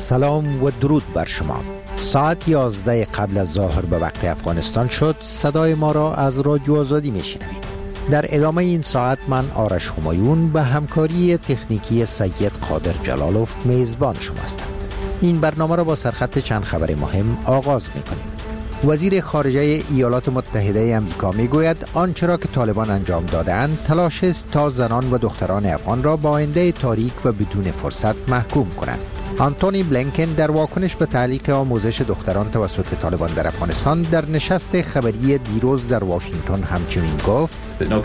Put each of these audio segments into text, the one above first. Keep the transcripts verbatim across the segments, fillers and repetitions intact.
سلام و درود بر شما. ساعت یازده قبل از ظهر به وقت افغانستان شد. صدای ما را از رادیو آزادی میشنوید. در ادامه این ساعت من آرش همایون به همکاری تکنیکی سید قادر جلالوف میزبان شما هستم. این برنامه را با سرخط چند خبر مهم آغاز میکنیم. وزیر خارجه ایالات متحده آمریکا میگوید آنچه را که طالبان انجام دادند تلاش است تا زنان و دختران افغان را با آینده تاریک و بدون فرصت محکوم کنند. آنتونی بلینکن در واکنش به تعلیق آموزش دختران توسط طالبان در افغانستان در نشست خبری دیروز در واشنگتن همچنین گفت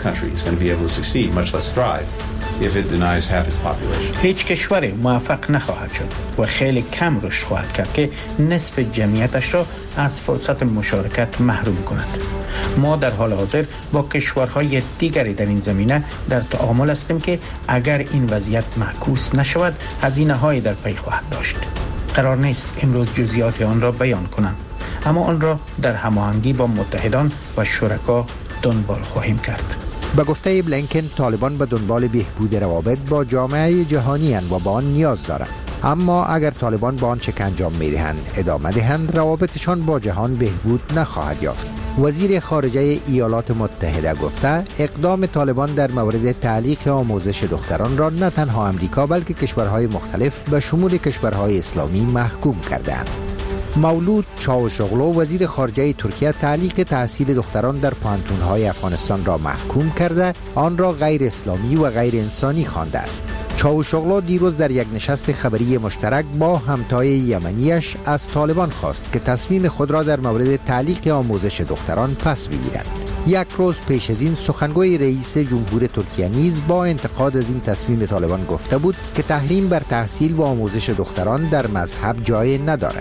هیچ کشوری موفق نخواهد شد و خیلی کم رشد خواهد کرد که نصف جمعیتش را از فرصت مشارکت محروم کند. ما در حال حاضر با کشورهای دیگری در این زمینه در تعامل هستیم که اگر این وضعیت معکوس نشود هزینه‌هایی در پی خواهد داشت. قرار نیست امروز جزئیات آن را بیان کنم، اما آن را در هماهنگی با متحدان و شرکا دنبال خواهیم کرد. به گفته بلینکن طالبان به دنبال بهبود روابط با جامعه جهانی اند و با آن نیاز دارند. اما اگر طالبان با آنچه که انجام می‌دهند ادامه دهند روابطشان با جهان بهبود نخواهد یافت. وزیر خارجه ایالات متحده گفته اقدام طالبان در مورد تعلیق آموزش دختران را نه تنها آمریکا بلکه کشورهای مختلف به شمول کشورهای اسلامی محکوم کرده‌اند. مولود چاوشوغلو وزیر خارجه ترکیه تعلیق تحصیل دختران در پانتون‌های افغانستان را محکوم کرده آن را غیر اسلامی و غیر انسانی خوانده است. چاوشوغلو دیروز در یک نشست خبری مشترک با همتای یمنیش از طالبان خواست که تصمیم خود را در مورد تعلیق آموزش دختران پس بگیرند. یک روز پیش از این سخنگوی رئیس جمهور ترکیه نیز با انتقاد از این تصمیم طالبان گفته بود که تحریم بر تحصیل و آموزش دختران در مذهب جای ندارد.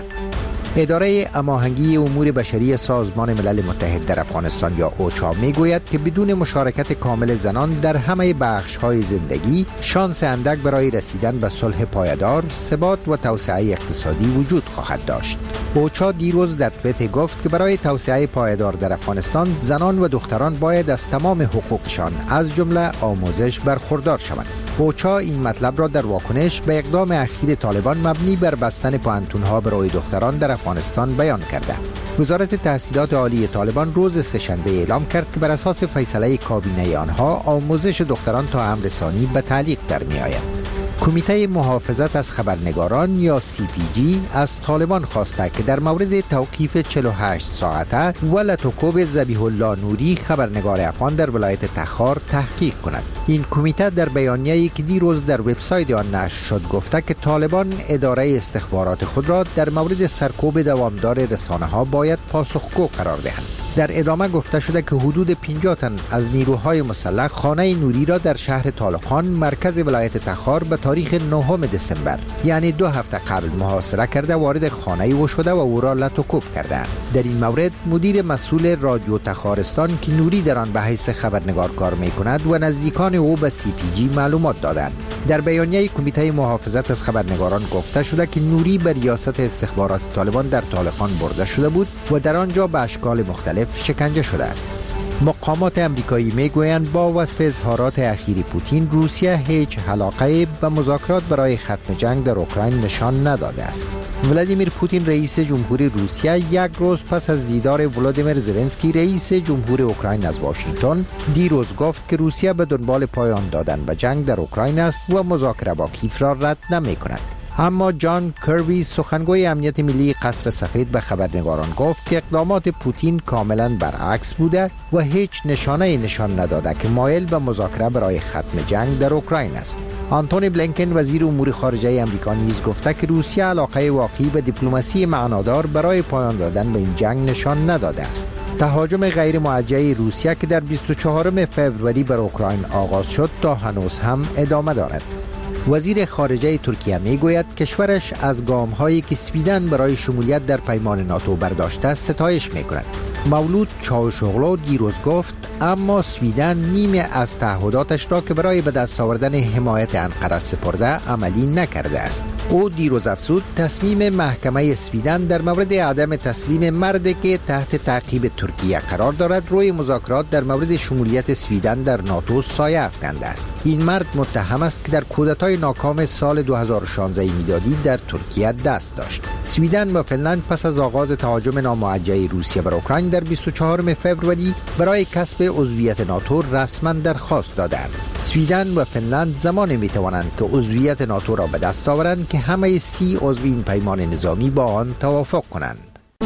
اداره هماهنگی امور بشری سازمان ملل متحد در افغانستان یا اوچا میگوید که بدون مشارکت کامل زنان در همه بخش‌های زندگی شانس اندک برای رسیدن به صلح پایدار، ثبات و توسعه اقتصادی وجود خواهد داشت. اوچا دیروز در توییت گفت که برای توسعه پایدار در افغانستان زنان و دختران باید از تمام حقوقشان از جمله آموزش برخوردار شوند. اوچا این مطلب را در واکنش به اقدام اخیر طالبان مبنی بر بستن پانتون‌ها برای دختران در افغانستان بیان کرده. وزارت تحصیلات عالی طالبان روز سه‌شنبه اعلام کرد که بر اساس فیصله کابینه آنها آموزش دختران تا امر ثانی به تعلیق در می‌آید. کمیته محافظت از خبرنگاران یا سی پی جی از طالبان خواسته که در مورد توقیف چهل و هشت ساعته و لطوکوب ذبیح الله نوری خبرنگار افغان در ولایت تخار تحقیق کند. این کمیته در بیانیه‌ای که دیروز در وبسایت آن نشر شد گفته که طالبان اداره استخبارات خود را در مورد سرکوب دوامدار رسانه‌ها باید پاسخگو قرار دهند. در ادامه گفته شده که حدود پنجاه تن از نیروهای مسلح خانه نوری را در شهر طالقان مرکز ولایت تخار به تاریخ نهم دسامبر یعنی دو هفته قبل محاصره کرده وارد خانه او شده و او را لطوکوب کردند. در این مورد مدیر مسئول رادیو تخارستان که نوری در آن به حیث خبرنگار کار می‌کند و نزدیکان او به سی پی جی معلومات دادند. در بیانیه کمیته محافظت از خبرنگاران گفته شده که نوری به ریاست استخبارات طالبان در طالقان برده شده بود و در آنجا به اشکال مختلف شکنجه شده است. مقامات امریکایی میگویند با وصف اظهارات اخیر پوتین روسیه هیچ علاقه به مذاکرات برای ختم جنگ در اوکراین نشان نداده است. ولادیمیر پوتین رئیس جمهور روسیه یک روز پس از دیدار ولادیمیر زلنسکی رئیس جمهور اوکراین از واشنگتن دیروز گفت که روسیه به دنبال پایان دادن به جنگ در اوکراین است و مذاکره با کیف را رد نمی کند. اما جان کربی سخنگوی امنیت ملی قصر سفید به خبرنگاران گفت که اقدامات پوتین کاملا برعکس بوده و هیچ نشانه نشان نداده که مایل به مذاکره برای ختم جنگ در اوکراین است. آنتونی بلینکن وزیر امور خارجه آمریکا نیز گفته که روسیه علاقه واقعی به دیپلماسی معنادار برای پایان دادن به این جنگ نشان نداده است. تهاجم غیر موجه روسیه که در بیست و چهارم فوریه بر اوکراین آغاز شد تا هنوز هم ادامه دارد. وزیر خارجه ترکیه میگوید کشورش از گام‌هایی که سویدن برای شمولیت در پیمان ناتو برداشته ستایش می‌کند. مولود چاوشوغلو دیروز گفت اما سویدن نیمی از تعهداتش را که برای به دست آوردن حمایت انقره سپرده عملی نکرده است. او دیروز افزود تصمیم محکمه سویدن در مورد عدم تسلیم مردی که تحت تعقیب ترکیه قرار دارد روی مذاکرات در مورد شمولیت سویدن در ناتو سایه افکنده است. این مرد متهم است که در کودتای ناکام سال دو هزار و شانزده میلادی در ترکیه دست داشت. سویدن و فنلند پس از آغاز تهاجم ناموجه روسیه بر اوکراین در بیست و چهارم فوریه برای کسب عضویت ناتو رسما درخواست دادند. سویدن و فنلند زمانی می توانند که عضویت ناتو را به دست آورند که همه سی عضو این پیمان نظامی با آن توافق کنند.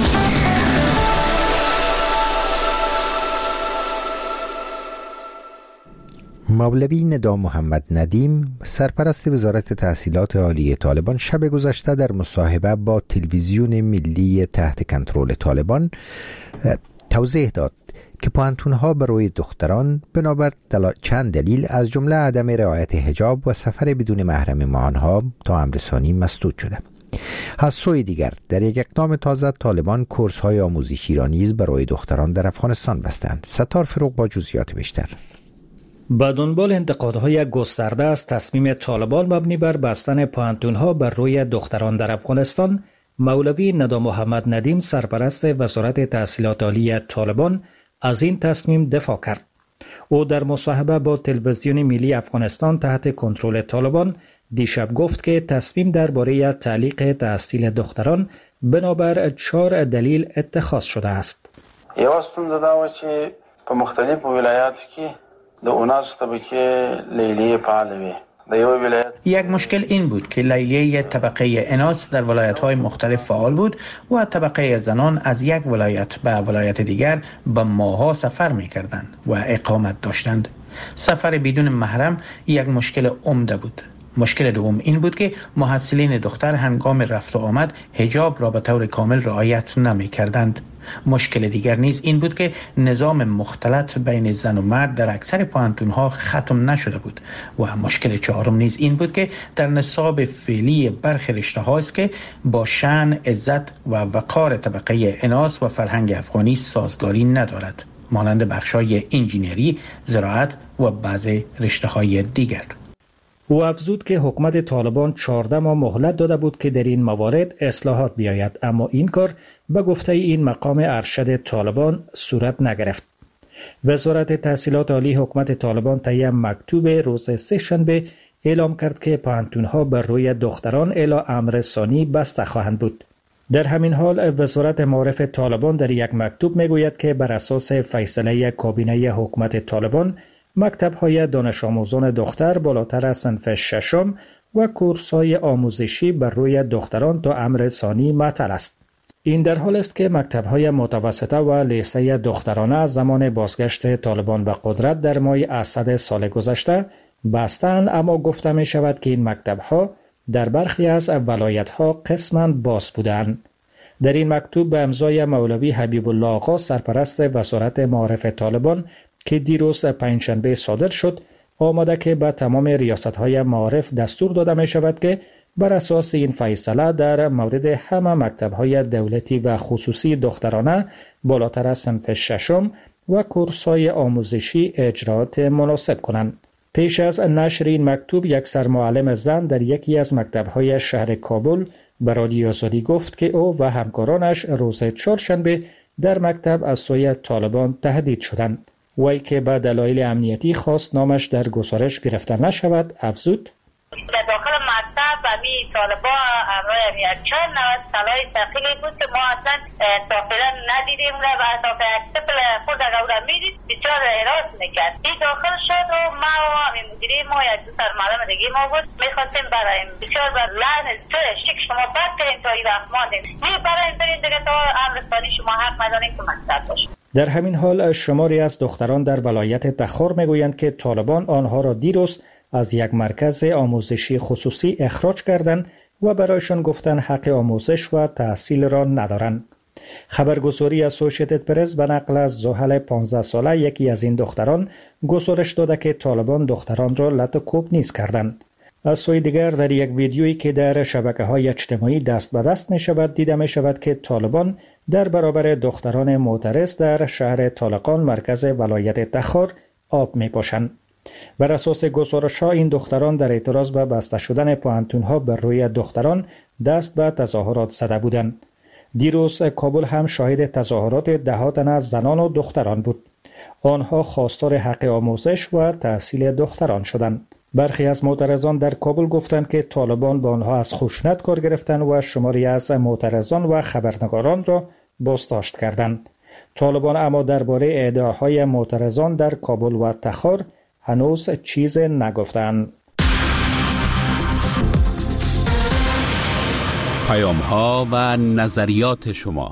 مولوی ندا محمد ندیم سرپرست وزارت تحصیلات عالی طالبان شب گذشته در مصاحبه با تلویزیون ملی تحت کنترل طالبان توضیح داد که پوهنتون‌ها برای دختران بنابر دل... چند دلیل از جمله عدم رعایت حجاب و سفر بدون محرم ما آنها تا امر ثانی مسدود شده. از سوی دیگر در یک اقدام تازه طالبان کورس‌های آموزشی را نیز برای دختران در افغانستان بستند. ستار فروغ با جزئیات بیشتر. با دنبال انتقادهای گسترده از تصمیم طالبان مبنی بر بستن پوهنتون‌ها بر روی دختران در افغانستان، مولوی ندا محمد ندیم سرپرست وزارت تحصیلات عالی طالبان از این تصمیم دفاع کرد. او در مصاحبه با تلویزیون ملی افغانستان تحت کنترل طالبان دیشب گفت که تصمیم درباره تعلیق تحصیل دختران بنابر چهار دلیل اتخاذ شده است. یو ستونزه دا و چې په مختلفو ولایاتو کې د اوناس طبقه لیلیه فعال وي. یک مشکل این بود که لیلیه طبقه اناث در ولایت‌های مختلف فعال بود و طبقه زنان از یک ولایت به ولایت دیگر به ماه‌ها سفر می‌کردند و اقامت داشتند. سفر بدون محرم یک مشکل عمده بود. مشکل دوم این بود که محصلین دختر هنگام رفت و آمد حجاب را به طور کامل رعایت نمی‌کردند. مشکل دیگر نیز این بود که نظام مختلط بین زن و مرد در اکثر پوهنتون‌ها ختم نشده بود و مشکل چهارم نیز این بود که در نصاب فعلی برخی رشته‌ها است که با شأن، عزت و وقار طبقه اناث و فرهنگ افغانی سازگاری ندارد، مانند بخش‌های انجینری، زراعت و بعضی رشته‌های دیگر. او افزود که حکومت طالبان چهارده ماه مهلت داده بود که در این موارد اصلاحات بیاید، اما این کار به گفته این مقام ارشد طالبان صورت نگرفت. وزارت تحصیلات عالی حکومت طالبان طی مکتوب روز سه شنبه اعلام کرد که پوهنتون‌ها بر روی دختران الی امر ثانی بسته خواهند بود. در همین حال وزارت معارف طالبان در یک مکتوب میگوید که بر اساس فیصله کابینه حکومت طالبان مکتب‌های دانش آموزان دختر بالاتر از صنف ششم و کورس‌های آموزشی بر روی دختران تا امر ثانی معطل است. این در حال است که مکتب‌های متوسطه و لیسه دخترانه از زمان بازگشت طالبان به قدرت در ماه اسد سال گذشته بستند، اما گفته می شود که این مکتب‌ها در برخی از ولایت‌ها قسماً باز بودند. در این مکتوب به امضای مولوی حبیب الله آقا سرپرست وزارت معارف طالبان که دیروز پنجشنبه صادر شد آمده که به تمام ریاست‌های معارف دستور داده می شود که بر اساس این فیصله در مورد همه مکتب‌های دولتی و خصوصی دخترانه بالاتر از صنف ششم و کورس‌های آموزشی اجرات مناسب کنند. پیش از نشر این مکتوب یک سرمعلم زن در یکی از مکتب‌های شهر کابل به رادیو آزادی گفت که او و همکارانش روز چهارشنبه در مکتب از سوی طالبان تهدید شدند. وی که به دلایل امنیتی خواست نامش در گزارش گرفته نشود افزود: در داخل مکتب امی طالبا امرای یک چند نوست سلای تقیلی بود که ما اصلا تافیلا ندیدیم و تا به اکتفل خود اگر میدید بسیار حراس میکرد. این داخل شد و ما و همین مدیری ما یک دو سر معلم دیگه ما بود میخواستیم برایم بسیار بر لحن تو شک شما بد کریم تا این وقت ماندیم می برایم بریم دیگه تا امرستانی شما حق مدانیم که مکتب باشیم. در همین حال شماری از دختران در ولایت تخار میگویند که طالبان آنها را دیروز از یک مرکز آموزشی خصوصی اخراج کردند و برایشان گفتند حق آموزش و تحصیل را ندارند. خبرگزاری اسوسییتد پرس به نقل از زحل پانزده ساله یکی از این دختران گزارش داده که طالبان دختران را لطوکوب نیز کردند. از سوی دیگر در یک ویدیویی که در شبکه‌های اجتماعی دست به دست می شود دیده می شود که طالبان در برابر دختران معترض در شهر طالقان مرکز ولایت تخار آب می پاشند. بر اساس گزارش‌ها این دختران در اعتراض به بسته شدن پوهنتون‌ها بر روی دختران دست به تظاهرات زده بودند. دیروز کابل هم شاهد تظاهرات دهها تن از زنان و دختران بود. آنها خواستار حق آموزش و تحصیل دختران شدند. برخی از معترضان در کابل گفتند که طالبان با آنها از خشونت کار گرفتند و شماری از معترضان و خبرنگاران را بازداشت کردند. طالبان اما درباره ادعاهای معترضان در کابل و تخار هنوز چیز نگفتند. پیام‌ها و نظریات شما.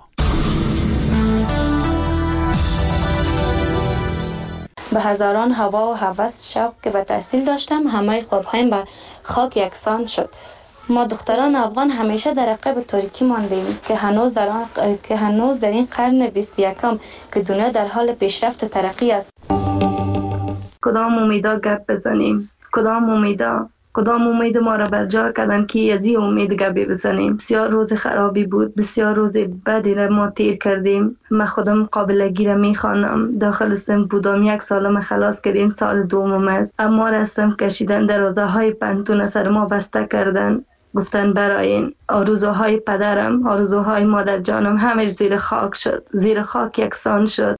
به هزاران هوا و هوس شوق که به تحصیل داشتم، همه خوابهایم به خاک یکسان شد. ما دختران افغان همیشه در عقب تاریکی ماندیم که هنوز در آن... که هنوز در این قرن بیست و یکم که دنیا در حال پیشرفت و ترقی است. کدام امیدا گپ بزنیم؟ کدام امیدا؟ کدام امید ما را بر جا کردن که از این امید گپی بزنیم؟ بسیار روز خرابی بود، بسیار روز بدی را ما تیر کردیم. من خودم قابلگی را میخوانم. داخل استم بودم، یک سالم خلاص کردیم، سال دومم است. اما رستم کشیدن در روزهای پنتون سر ما بسته کردن. گفتن برای این آرزوهای پدرم، آرزوهای مادر جانم همش زیر خاک شد، زیر خاک یکسان شد.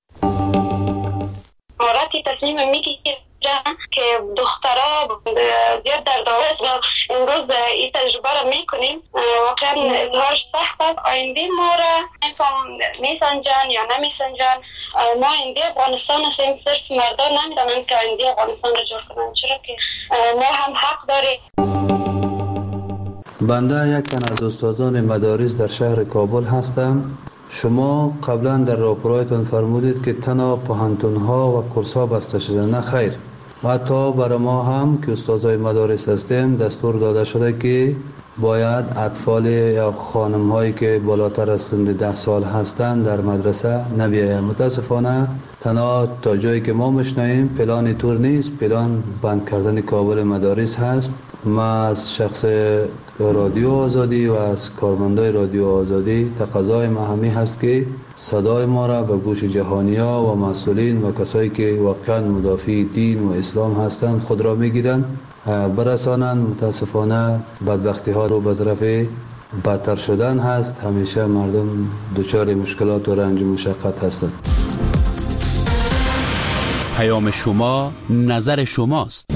مراتی تصمیم میگیرم که دخترها زیاد در دعوت امروز این تجربه را میکنیم. واقعا اظهارش سخت است. آینده ما را میسنجن یا نمیسنجن. ما آینده افغانستان هستیم، صرف مردان نمیدانند که آینده افغانستان را جور کنند، چرا که ما هم حق داریم. بنده یک تن از استادان مدارس در شهر کابل هستم. شما قبلا در راپورایتان فرمودید که تنها پوهنتون‌ها و کورس‌ها بسته شده. نه خیر، و حتی برای ما هم که استادای مدارس هستیم دستور داده شده که باید اطفال یا خانم هایی که بالاتر از سن ده سال هستند در مدرسه نبیاید. متاسفانه تنها تا جایی که ما میشنویم پلان طور نیست. پلان بند کردن کابل مدارس هست. ما از شخص رادیو آزادی و از کارمندای رادیو آزادی تقاضای ما همی هست که صدای ما را به گوش جهانی‌ها و مسئولین و کسایی که واقعا مدافع دین و اسلام هستند خود را میگیرند برسانند. متاسفانه بدبختی ها رو به طرف بدتر شدن هست. همیشه مردم دچار مشکلات و رنج و مشقت هستند. پیام شما، نظر شماست.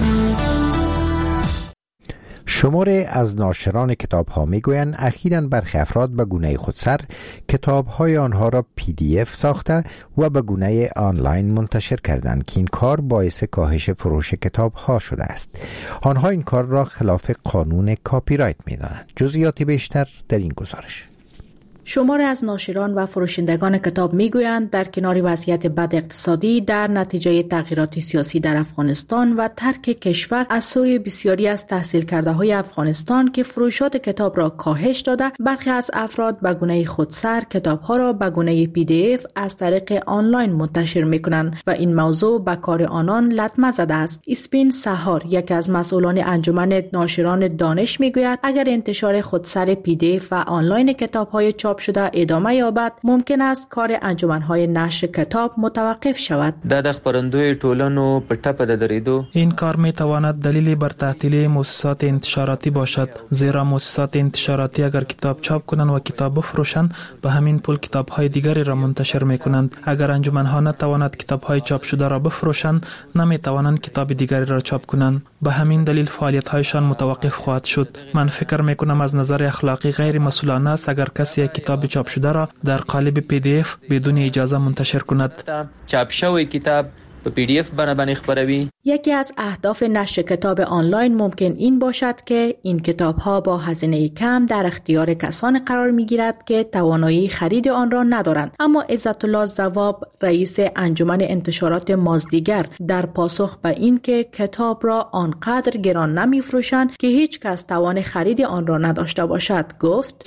شماره از ناشران کتاب ها می گویند اخیراً برخی افراد به گونه خودسر کتاب های آنها را پی دی اف ساخته و به گونه آنلاین منتشر کردند که این کار باعث کاهش فروش کتاب ها شده است. آنها این کار را خلاف قانون کاپی رایت می دانند. جزئیات بیشتر در این گزارش. شماری از ناشران و فروشندگان کتاب میگویند در کنار وضعیت بد اقتصادی در نتیجه تغییرات سیاسی در افغانستان و ترک کشور از سوی بسیاری از تحصیل کرده های افغانستان که فروشات کتاب را کاهش داده، برخی از افراد به گونه خودسر کتاب ها را به گونه پی دی اف از طریق آنلاین منتشر میکنند و این موضوع به کار آنان لطمه زده است. اسپین سهار، یکی از مسئولان انجمن ناشران دانش، میگوید اگر انتشار خودسر پی دی اف و آنلاین کتاب های چاپ شده ادامه یابد، ممکن است کار انجمن‌های نشر کتاب متوقف شود. د خبرندوی ټولنو په ټپه د درېدو این کار می تواند دلیلی بر تعطیلی مؤسسات انتشاراتی باشد، زیرا مؤسسات انتشاراتی اگر کتاب چاپ کنند و کتاب بفروشند به همین پول کتاب‌های دیگری را منتشر می‌کنند. اگر انجمن‌ها نتوانند کتاب‌های چاپ شده را بفروشند، نمی‌توانند کتاب دیگری را چاپ کنند. به همین دلیل فعالیت‌هایشان متوقف خواهد شد. من فکر می‌کنم از نظر اخلاقی غیر مسئولانه است اگر کسی کتاب چاپ شده را در قالب پی دی اف بدون اجازه منتشر کند. چاپ شوی کتاب به پی دی اف باندې خبروي. یکی از اهداف نشر کتاب آنلاین ممکن این باشد که این کتاب‌ها با هزینه کم در اختیار کسان قرار می‌گیرد که توانایی خرید آن را ندارند. اما عزت الله زواب، رئیس انجمن انتشارات مازدیگر، در پاسخ به این که کتاب را آنقدر گران نمی‌فروشند که هیچ کس توان خرید آن را نداشته باشد، گفت: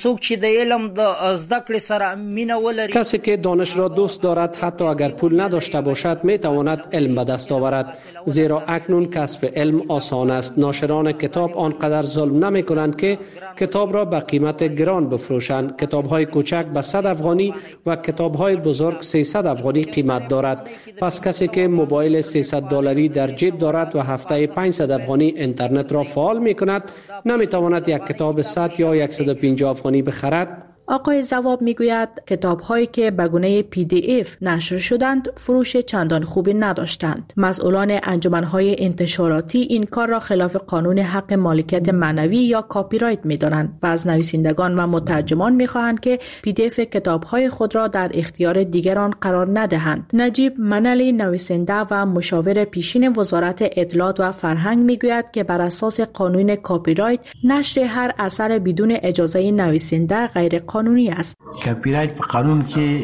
کسی که دانش را دوست دارد حتی اگر پول نداشته باشد می‌تواند بتواند علم به دست آورد، زیرا اکنون کسب علم آسان است. ناشران کتاب آنقدر ظلم نمی کنند که کتاب را به قیمت گران بفروشند. کتاب های کوچک به صد افغانی و کتاب های بزرگ سیصد افغانی قیمت دارد. پس کسی که موبایل سیصد دلاری در جیب دارد و هفته پانصد افغانی اینترنت را فعال می کند، نمی تواند یک کتاب صد یا صد و پنجاه افغانی بخرد. آقای زواب میگوید کتاب هایی که به گونه پی دی اف نشر شدند فروش چندان خوبی نداشتند. مسئولان انجمن های انتشاراتی این کار را خلاف قانون حق مالکیت معنوی یا کاپی رایت می‌دانند و از نویسندگان و مترجمان می‌خواهند که پی دی اف کتاب های خود را در اختیار دیگران قرار ندهند. نجیب منلی نویسنده و مشاور پیشین وزارت اطلاعات و فرهنگ میگوید که بر اساس قانون کاپی رایت نشر هر اثر بدون اجازه نویسنده غیر قانونی است. کاپی رایت به قانون که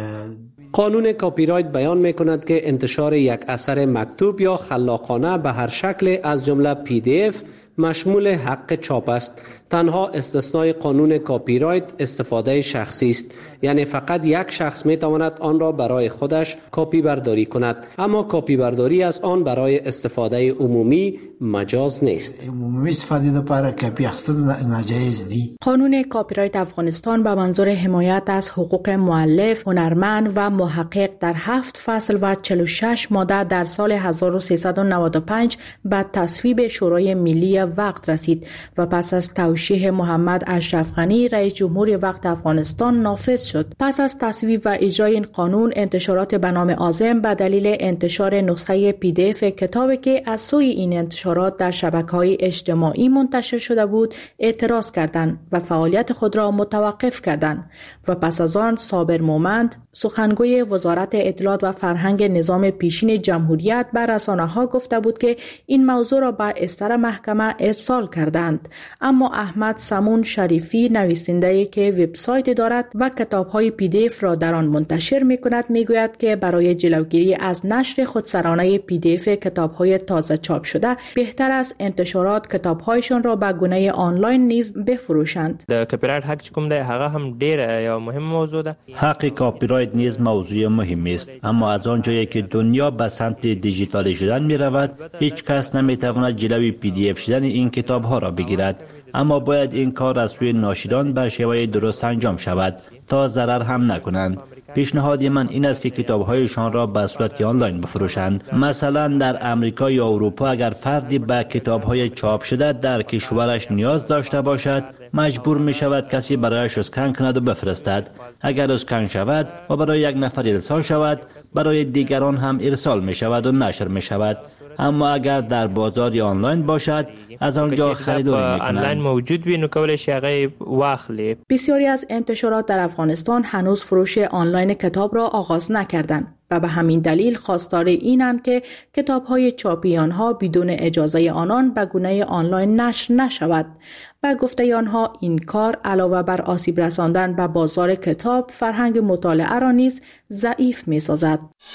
قانون کاپی رایت بیان می کند که انتشار یک اثر مکتوب یا خلاقانه به هر شکل از جمله پی دی اف مشمول حق چاپ است. تنها استثنای قانون کاپی رایت استفاده شخصی است، یعنی فقط یک شخص می تواند آن را برای خودش کاپی برداری کند، اما کاپی برداری از آن برای استفاده عمومی مجاز نیست. عمومی استفاده لپاره کاپی اخیستن ناجایز دی. قانون کاپی رایت افغانستان به منظور حمایت از حقوق مؤلف، هنرمند و محقق در هفت فصل و چهل و شش ماده در سال هزار و سیصد و نود و پنج به تصویب شورای ملی وقت رسید و پس از توشیح محمد اشرف غنی رئیس جمهور وقت افغانستان نافذ شد. پس از تصویب و اجرای این قانون، انتشارات به نام عازم به دلیل انتشار نسخه پی دی اف کتابی که از سوی این انتشارات در شبکه‌های اجتماعی منتشر شده بود اعتراض کردند و فعالیت خود را متوقف کردند و پس از آن صابر مومند، سخنگوی وزارت اطلاعات و فرهنگ نظام پیشین جمهوریت بر رسانه‌ها گفته بود که این موضوع را به استر محکمه ارسال کردند. اما احمد سمون شریفی، نویسنده‌ای که وبسایت دارد و کتاب‌های پی دی اف را در آن منتشر می‌کند، می‌گوید که برای جلوگیری از نشر خودسرانه پی دی اف کتاب‌های تازه چاپ شده بهتر است انتشارات کتاب‌هایشان را به گونه آنلاین نیز بفروشند. د کاپی رایت حق کوم دی هغه هم ډیر یا مهم موضوع ده. حق کاپی رایت نیز موضوع مهمی است، اما از آنجایی که دنیا به سمت دیجیتال شدن می‌رود، هیچ کس نمی‌تواند جلوی پی دی اف شدن این کتاب‌ها را بگیرد. اما باید این کار از سوی ناشران به شیوه درست انجام شود تا ضرر هم نکنند. پیشنهاد من این است که کتاب‌هایشان را به صورت آنلاین بفروشند. مثلا در امریکا یا اروپا اگر فردی به کتاب‌های چاپ شده در کشورش نیاز داشته باشد، مجبور می شود کسی برایش اسکن کند و بفرستد. اگر اسکن شود و برای یک نفر ارسال شود، برای دیگران هم ارسال می شود و نشر می شود. اما اگر در بازار یا آنلاین باشد، از آنجا خریداری می‌کنند. آنلاین موجود وي نو کولای شي هغه واخلي. بسیاری از انتشارات در افغانستان هنوز فروش آنلاین کتاب را آغاز نکردند و به همین دلیل خواستار اینند که کتاب‌های چاپی آنها بدون اجازه آنان به گونه آنلاین نشر نشود. و گفته آنها این کار علاوه بر آسیب رساندن به بازار کتاب، فرهنگ مطالعه را نیز ضعیف می‌سازد.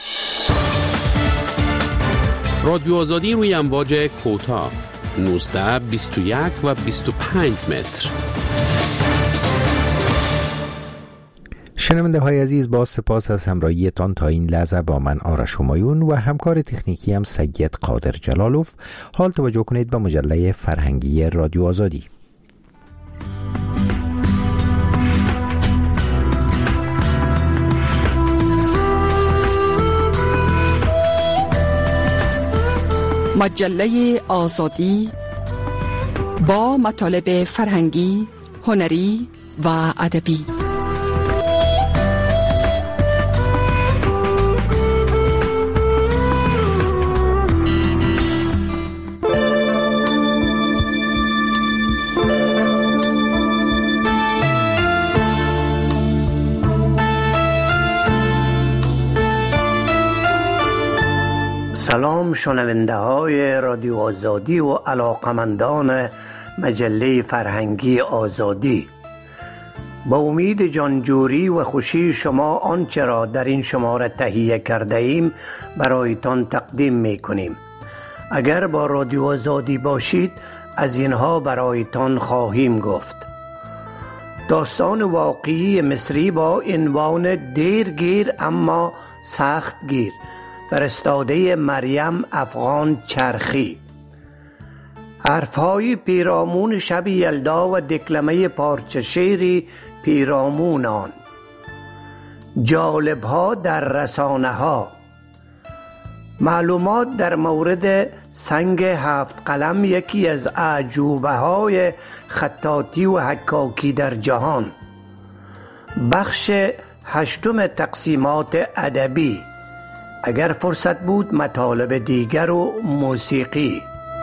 رادیو آزادی روی امواج کوتاه نوزده، بیست و یک و بیست و پنج متر. شنونده های عزیز، با سپاس از همراهیتان تا این لحظه با من آرش همایون و همکار تکنیکی هم سید قادر جلالوف. حال توجه کنید به مجله فرهنگی رادیو آزادی. مجله آزادی با مطالب فرهنگی، هنری و ادبی. سلام شنونده های رادیو آزادی و علاقمندان مجله فرهنگی آزادی. با امید جانجوری و خوشی شما آنچه را در این شماره تهیه کرده ایم برایتان تقدیم می کنیم. اگر با رادیو آزادی باشید از اینها برایتان خواهیم گفت. داستان واقعی مصری با عنوان دیرگیر اما سخت گیر فرستاده مریم افغان چرخی. حرفهای پیرامون شب یلدا و دکلمه پارچه شعری پیرامون آن. جالبها در رسانه ها. معلومات در مورد سنگ هفت قلم، یکی از اعجوبه های خطاطی و حکاکی در جهان. بخش هشتم تقسیمات ادبی. اگر فرصت بود مطالب دیگر و موسیقی.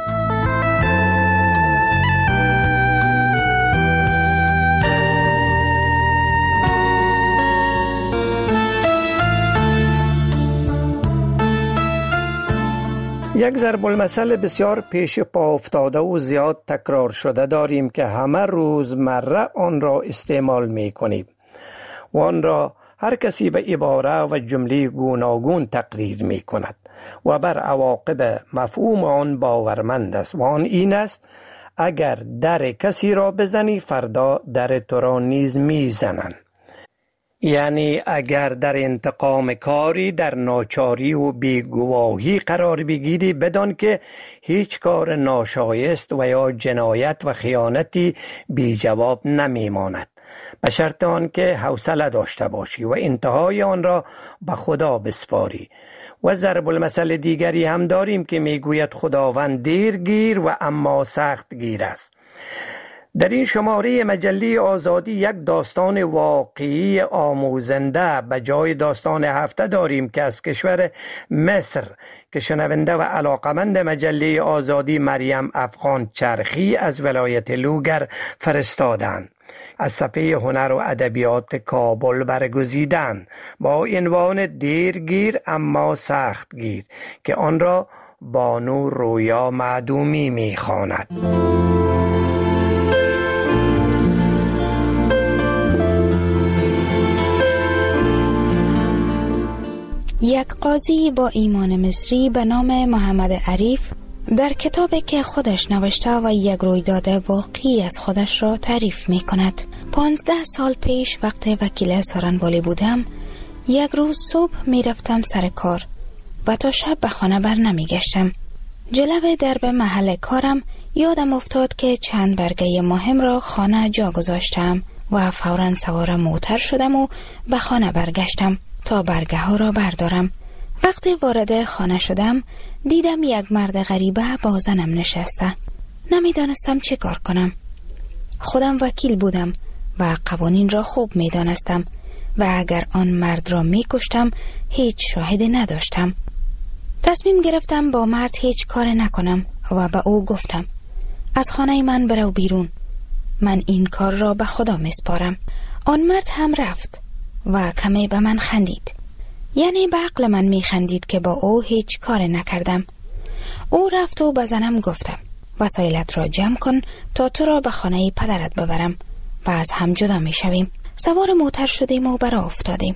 یک ضرب المثل بسیار پیش پا افتاده و زیاد تکرار شده داریم که همه روزمره آن را استعمال می کنیم و آن را هر کسی به عباره و جمله گوناگون تقریر می کند و بر عواقب مفهوم آن باورمند است و آن این است: اگر در کسی را بزنی فردا در تو را نیز می زنند. یعنی اگر در انتقام کاری در ناچاری و بیگواهی قرار بگیری، بدان که هیچ کار ناشایست و یا جنایت و خیانتی بی جواب نمی ماند، به شرط آن که حوصله داشته باشی و انتهای آن را به خدا بسپاری. و ضرب المثل دیگری هم داریم که می گوید خداوند دیرگیر و اما سخت گیر است. در این شماره مجله آزادی یک داستان واقعی آموزنده به جای داستان هفته داریم که از کشور مصر که شنونده و علاقمند مجله آزادی مریم افغان چرخی از ولایت لوگر فرستادند. از صفحه هنر و ادبیات کابل برگزیدند با عنوان دیرگیر اما سختگیر که آن را بانو رویا معدومی می‌خواند. یک قاضی با ایمان مصری به نام محمد عریف در کتابی که خودش نوشته و یک رویداد واقعی از خودش را تعریف می کند. پانزده سال پیش وقتی وکیل سارنوالی بودم، یک روز صبح می رفتم سر کار و تا شب به خانه بر نمی گشتم. جلوی درب محل کارم یادم افتاد که چند برگه مهم را خانه جا گذاشتم و فوراً سوار موتر شدم و به خانه برگشتم تا برگه ها را بردارم. وقتی وارد خانه شدم دیدم یک مرد غریبه با زنم نشسته. نمیدانستم چه کار کنم. خودم وکیل بودم و قوانین را خوب میدانستم و اگر آن مرد را میکشتم هیچ شاهدی نداشتم. تصمیم گرفتم با مرد هیچ کار نکنم و به او گفتم از خانه من برو بیرون، من این کار را به خدا میسپارم. آن مرد هم رفت و کمی به من خندید، یعنی به عقل من می خندید که با او هیچ کار نکردم. او رفت و به زنم گفتم وسایلت را جمع کن تا تو را به خانه پدرت ببرم و از هم جدا می شویم. سوار موتر شدیم و برا افتادیم.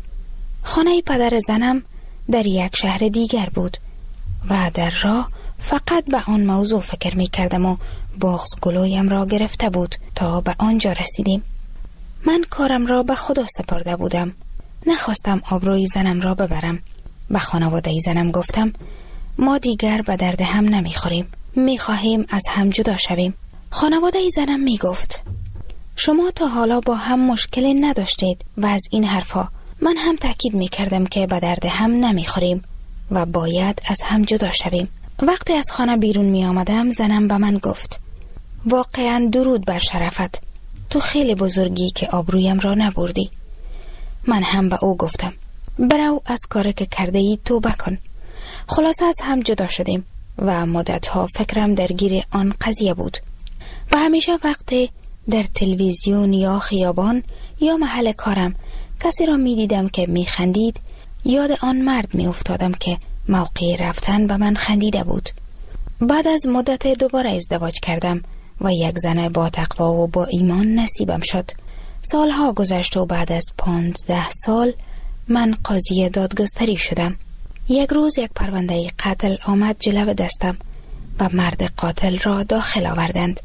خانه پدر زنم در یک شهر دیگر بود و در راه فقط به آن موضوع فکر می کردم و بغض گلویم را گرفته بود تا به آنجا رسیدیم. من کارم را به خدا سپرده بودم. نخواستم آبروی زنم را ببرم. به خانواده زنم گفتم ما دیگر به درد هم نمیخوریم، میخواهیم از هم جدا شویم. خانواده زنم میگفت شما تا حالا با هم مشکلی نداشتید و از این حرفا. من هم تاکید میکردم که به درد هم نمیخوریم و باید از هم جدا شویم. وقتی از خانه بیرون می آمدم زنم به من گفت واقعا درود بر شرفت، تو خیلی بزرگی که آبرویم را نبردی. من هم به او گفتم برو از کاری که کرده ای توبه کن. خلاصه از هم جدا شدیم و مدتها فکرم درگیر آن قضیه بود و همیشه وقتی در تلویزیون یا خیابان یا محل کارم کسی را می دیدم که می خندید، یاد آن مرد می افتادم که موقع رفتن به من خندیده بود. بعد از مدت دوباره ازدواج کردم و یک زن با تقوا و با ایمان نصیبم شد. سالها گذشت و بعد از پانزده سال من قاضی دادگستری شدم. یک روز یک پرونده قتل آمد جلو دستم و مرد قاتل را داخل آوردند.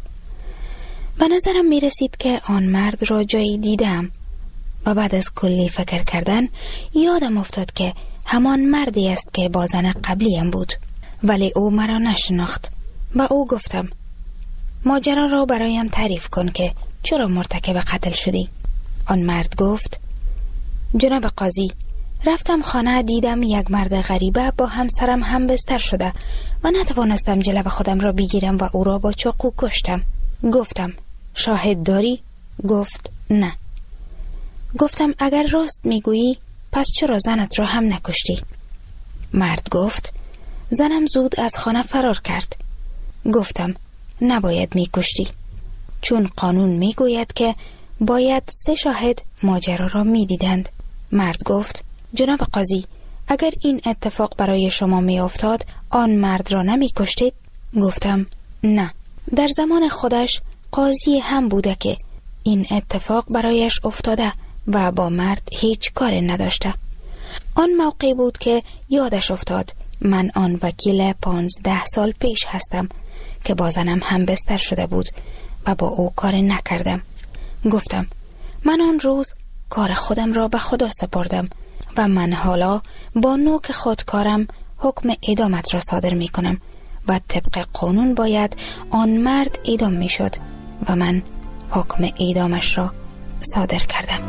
به نظرم می رسید که آن مرد را جایی دیدم و بعد از کلی فکر کردن یادم افتاد که همان مردی است که با زن قبلیم بود، ولی او مرا نشناخت. با او گفتم ماجرا را برایم تعریف کن که چرا مرتکب قتل شدی. آن مرد گفت جناب قاضی، رفتم خانه، دیدم یک مرد غریبه با همسرم هم بستر شده و نتوانستم جلو خودم را بگیرم و او را با چاقو کشتم. گفتم شاهد داری؟ گفت نه. گفتم اگر راست میگویی پس چرا زنت را هم نکشتی؟ مرد گفت زنم زود از خانه فرار کرد. گفتم نباید میکشتی، چون قانون میگوید که باید سه شاهد ماجرا را میدیدند. مرد گفت جناب قاضی، اگر این اتفاق برای شما میافتاد آن مرد را نمیکشتید؟ گفتم نه. در زمان خودش قاضی هم بوده که این اتفاق برایش افتاده و با مرد هیچ کار نداشته. آن موقع بود که یادش افتاد من آن وکیل پانزده سال پیش هستم که با زنم هم بستر شده بود و با او کار نکردم. گفتم من آن روز کار خودم را به خدا سپردم و من حالا با نوک خودکارم حکم اعدامت را صادر می کنم و طبق قانون باید آن مرد اعدام می شد و من حکم اعدامش را صادر کردم.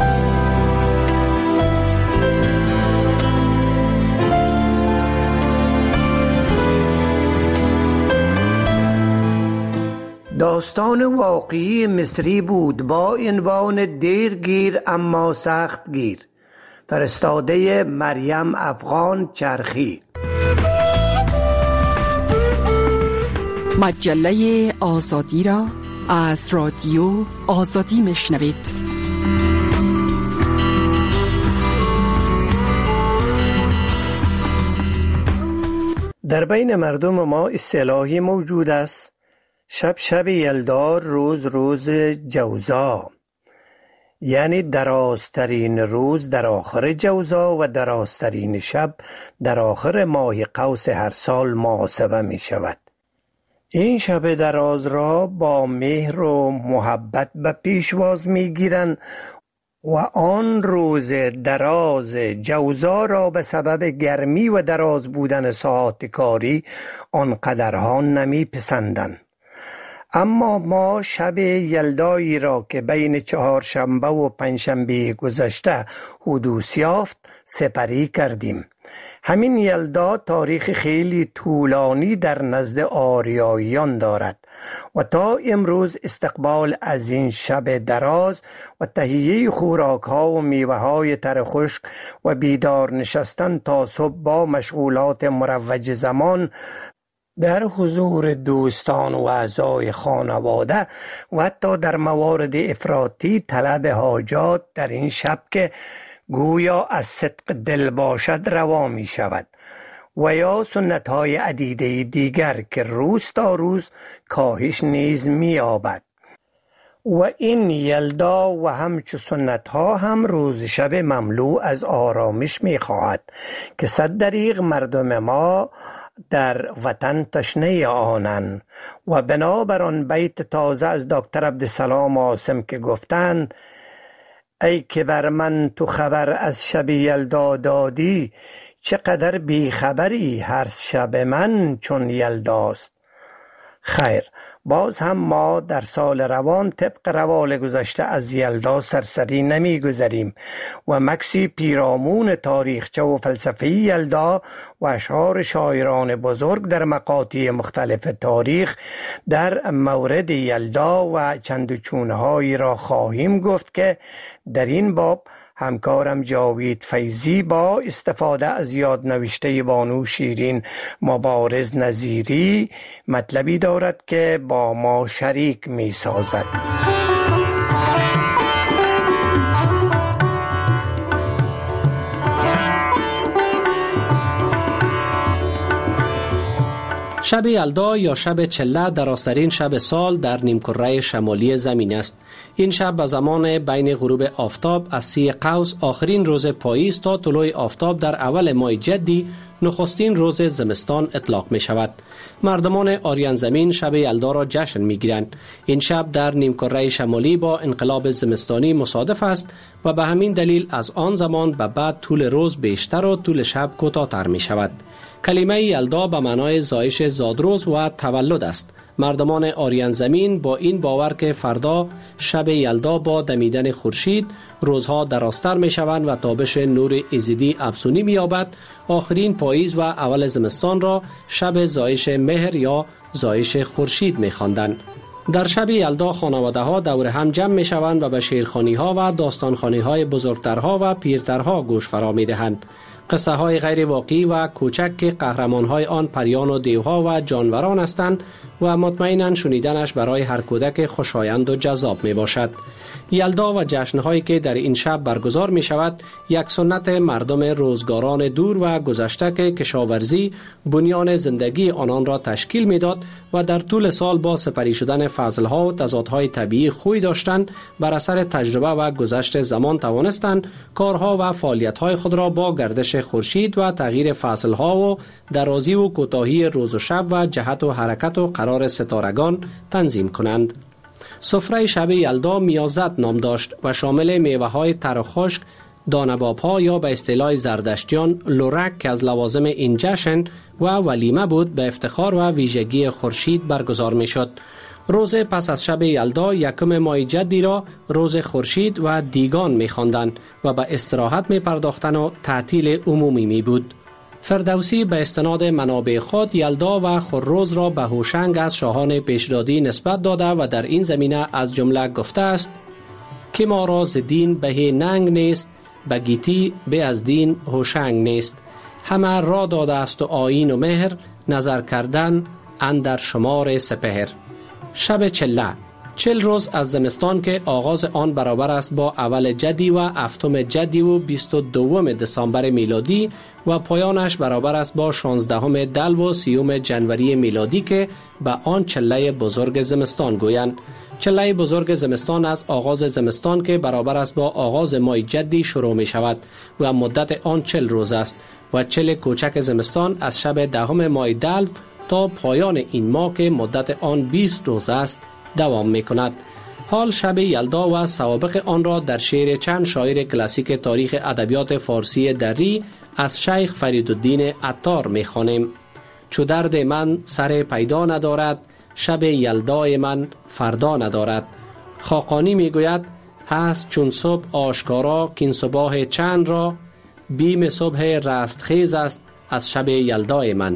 داستان واقعی مصری بود با عنوان دیرگیر اما سخت گیر، فرستاده مریم افغان چرخی. مجله آزادی را از رادیو آزادی میشنوید. در بین مردم ما اصطلاحی موجود است: شب شب یلدار، روز روز جوزا، یعنی درازترین روز در آخر جوزا و درازترین شب در آخر ماه قوس هر سال محاسبه می شود. این شب دراز را با مهر و محبت به پیشواز می گیرند و آن روز دراز جوزا را به سبب گرمی و دراز بودن ساعات کاری آنقدرها نمی پسندند. اما ما شب یلدایی را که بین چهارشنبه و پنجشنبه گذشته حدوث یافت سپری کردیم. همین یلدا تاریخ خیلی طولانی در نزد آریاییان دارد و تا امروز استقبال از این شب دراز و تهیه خوراک ها و میوه های تر خشک و بیدار نشستن تا صبح با مشغولات مروج زمان در حضور دوستان و اعضای خانواده و حتی در موارد افراطی طلب حاجات در این شب که گویا از صدق دل باشد روا می شود و یا سنت های عدیده دیگر که روز تا روز کاهش نیز می یابد. و این یلدا و همچو سنت ها هم روز شب مملو از آرامش می خواهد که صد دریغ مردم ما در وطن تشنه آنن و بنابران بیت تازه از دکتر عبدالسلام عاصم که گفتند ای که بر من تو خبر از شب یلدا دادی، چقدر بی خبری هر شب من چون یلداست. خیر، باز هم ما در سال روان طبق روال گذشته از یلدا سرسری نمی گذریم و مکسی پیرامون تاریخچه و فلسفه یلدا و اشعار شاعران بزرگ در مقاطع مختلف تاریخ در مورد یلدا و چندوچونهایی را خواهیم گفت که در این باب همکارم جاوید فیضی با استفاده از یادنوشته بانو شیرین مبارز نظیری مطلبی دارد که با ما شریک می سازد. شب یلدا یا شب چله درازترین شب سال در نیمکره شمالی زمین است. این شب به زمان بین غروب آفتاب از سی قوس آخرین روز پاییز تا طلوع آفتاب در اول ماه جدی نخستین روز زمستان اطلاق می شود. مردمان آریان زمین شب یلدا را جشن می گیرند. این شب در نیمکره شمالی با انقلاب زمستانی مصادف است و به همین دلیل از آن زمان به بعد طول روز بیشتر و طول شب کوتاه‌تر می شود. کلمه یلدا به معنای زایش زادروز و تولد است. مردمان آریان زمین با این باور که فردا شب یلدا با دمیدن خورشید روزها درازتر می شوند و تابش نور ایزدی افزونی می یابد، آخرین پاییز و اول زمستان را شب زایش مهر یا زایش خورشید می خواندند. در شب یلدا خانواده ها دور هم جمع می شوند و به شیرخوانی ها و داستانخوانی های بزرگترها و پیرترها گوش فرا می دهند. قصه های غیر واقعی و کوچک که قهرمان های آن پریان و دیوها و جانوران هستند و مطمئناً شنیدنش برای هر کودک خوشایند و جذاب می باشد. یلدا و جشنهایی که در این شب برگزار می شود یک سنت مردم روزگاران دور و گذشته که کشاورزی بنیان زندگی آنان را تشکیل می داد و در طول سال با سپری شدن فضلها و تضادهای طبیعی خوی داشتند بر اثر تجربه و گذشت زمان توانستند کارها و فعالیت‌های خود را با گردش خورشید و تغییر فصلها و درازی و کوتاهی روز و شب و جهت و حرکت و قرار ستارگان تنظیم کنند. سفره شب یلدا میازت نام داشت و شامل میوه‌های تر و خشک، دانه‌باب‌ها یا به اصطلاح زردشتیان لورک که از لوازم این جشن و ولیمه بود به افتخار و ویژگی خورشید برگزار می‌شد. روز پس از شب یلدا یکم ماه جدی را روز خورشید و دیگان می‌خواندند و به استراحت می‌پرداختند و تعطیل عمومی می بود. فردوسی به استناد منابع خود یلدا و خورروز را به هوشنگ از شاهان پیشدادی نسبت داده و در این زمینه از جمله گفته است که ما را ز دین بهی ننگ نیست، به گیتی به از دین هوشنگ نیست. همه را داده است و آیین و مهر، نظر کردن اندر شمار سپهر. شب چله، چل روز از زمستان که آغاز آن برابر است با اول جدی و هفتم جدی و بیست و دوم دسامبر میلادی و پایانش برابر است با شانزدهم دلو و سیوم جنوری میلادی که به آن چله بزرگ زمستان گویند. چله بزرگ زمستان از آغاز زمستان که برابر است با آغاز ماه جدی شروع می شود و مدت آن چل روز است و چل کوچک زمستان از شب دهم ماه دلو تا پایان این ماه که مدت آن بیست روز است دوام می کند. حال شب یلدا و سوابق آن را در شعر چند شاعر کلاسیک تاریخ ادبیات فارسی دری از شیخ فریدالدین عطار می خوانیم. چو درد من سر پیدا ندارد، شب یلدای من فردا ندارد. خاقانی می گوید هست چون صبح آشکارا کین صبح چند را، بیم صبح رستخیز است از شب یلدای من.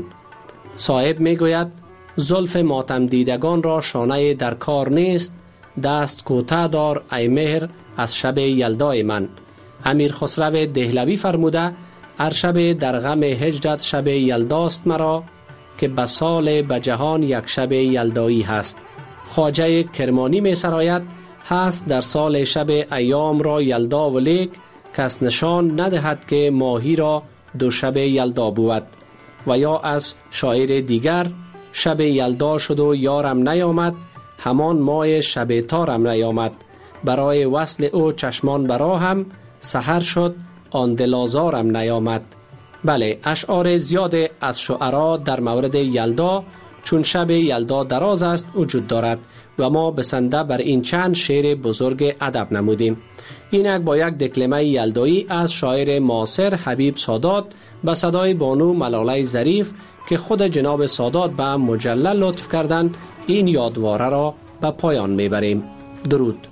صاحب می گوید زلف ماتم دیدگان را شانه در کار نیست، دست کوته دار ای مهر از شب یلدای من. امیر خسرو دهلوی فرموده هر شب در غم هجرت شب یلداست مرا، که به سال به جهان یک شب یلدایی هست. خواجه کرمانی می سراید هست در سال شب ایام را یلدا و لیک، کس نشان ندهد که ماهی را دو شب یلدا بود. و یا از شاعر دیگر شب یلدا شد و یارم نیامد، همان ماه شب تارم نیامد. برای وصل او چشمان برا هم، سحر شد آن دلازارم نیامد. بله، اشعار زیاد از شعرا در مورد یلدا چون شب یلدا دراز است وجود دارد و ما بسنده بر این چند شعر بزرگ ادب نمودیم. اینک با یک دکلمه یلدایی از شاعر معاصر حبیب سادات به صدای بانو ملاله ظریف که خود جناب سادات به مجلل لطف کردند این یادواره را به پایان میبریم. درود.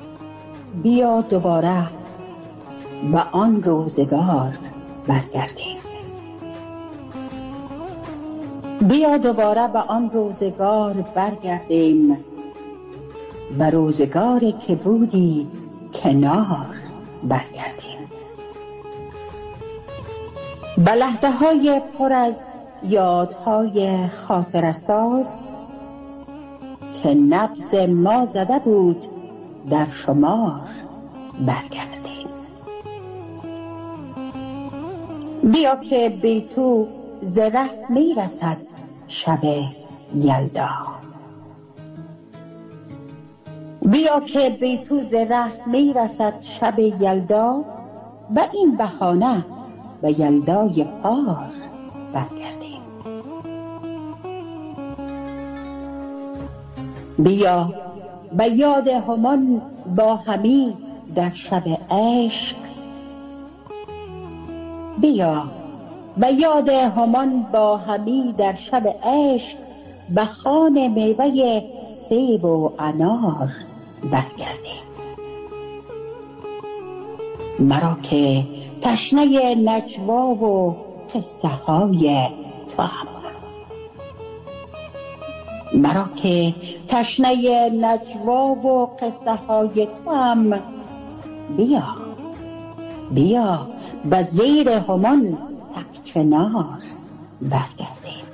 بیا دوباره به آن روزگار برگردیم، بیا دوباره به آن روزگار برگردیم، به روزگاری که بودی کنار برگردیم، به لحظه های پر از یادهای خاطر اساس که نبض ما زده بود در شمار برگردیم. بیا که بی تو ز ره می رسد شب یلدا. بیا که بی تو ز ره می رسد شب یلدا، به این بهانه به یلدای پار برگردیم. بیا به یاد همان با همی در شب عشق، بیا به یاد همان با همی در شب عشق، به خوان میوه سیب و انار برگردیم. مرا که تشنه نجوا و قصه های توام، مرا که تشنه نجوا و قصه های توام، بیا بیا به زیر همان تک چنار برگردیم.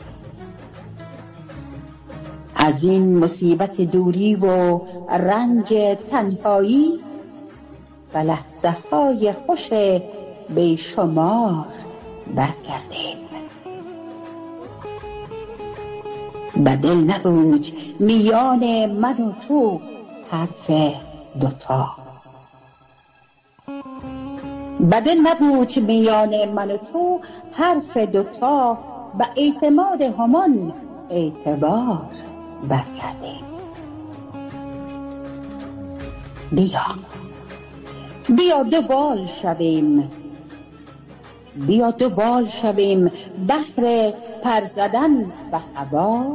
از این مصیبت دوری و رنج تنهایی، به لحظه های خوش بیشمار برگردیم. به دل نبود میان من و تو حرف دوتا، به دل نبود میان من و تو حرف دوتا، به اعتماد همان اعتبار برگردیم. بیا بیا دو بال شویم، بیا دو بال شویم بهر پر زدن به هوا،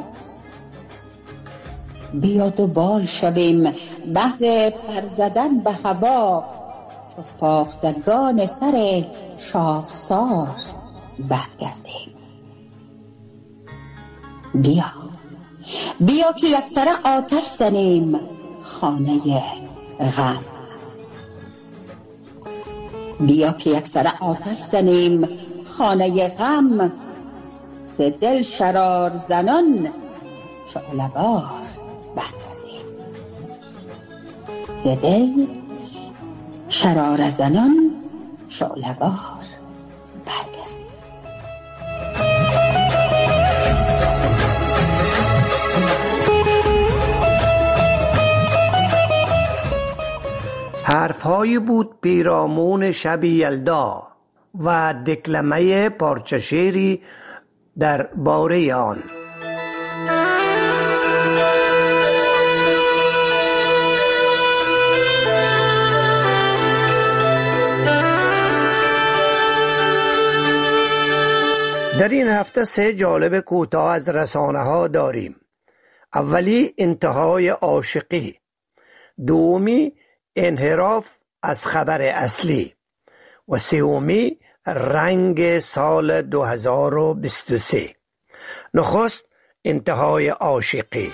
بیا دو بال شویم بهر پر زدن به هوا، چو فاختگان سر شاخسار برگردیم. بیا بیا که یکسره آتش زنیم خانه غم، بیا که یکسره آتش زنیم خانه غم، ز دل شرار زنان شعله بار برگردیم. ز دل شرار زنان شعله بار برگردیم. حرفهایی بود پیرامون شب یلدا و دکلمه پارچه شعری در باره آن. در این هفته سه جالب کوتاه از رسانه ها داریم. اولی انتهای عاشقی، دومی انحراف از خبر اصلی و سومی رنگ سال دو هزار و بیست و سه. نخست انتهای عاشقی.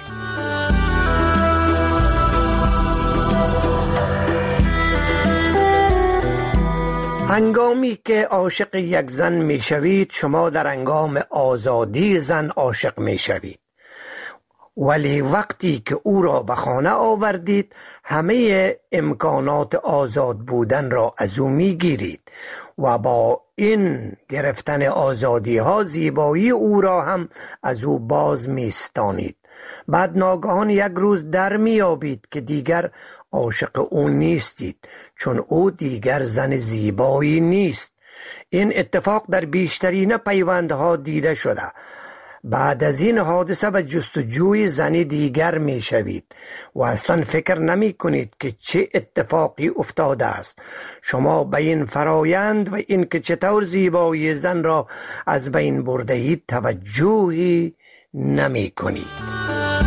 هنگامی که عاشق یک زن می شوید، شما در هنگام آزادی زن عاشق می شوید، ولی وقتی که او را به خانه آوردید همه امکانات آزاد بودن را از او می گیرید و با این گرفتن آزادی ها زیبایی او را هم از او باز می ستانید. بعد ناگهان یک روز در می یابید که دیگر عاشق او نیستید، چون او دیگر زن زیبایی نیست. این اتفاق در بیشترین پیوندها دیده شده. بعد از این حادثه به جستجوی زنی دیگر می شوید و اصلا فکر نمی کنید که چه اتفاقی افتاده است. شما به این فرایند و این که چطور زیبایی زن را از بین برده اید توجهی نمی کنید.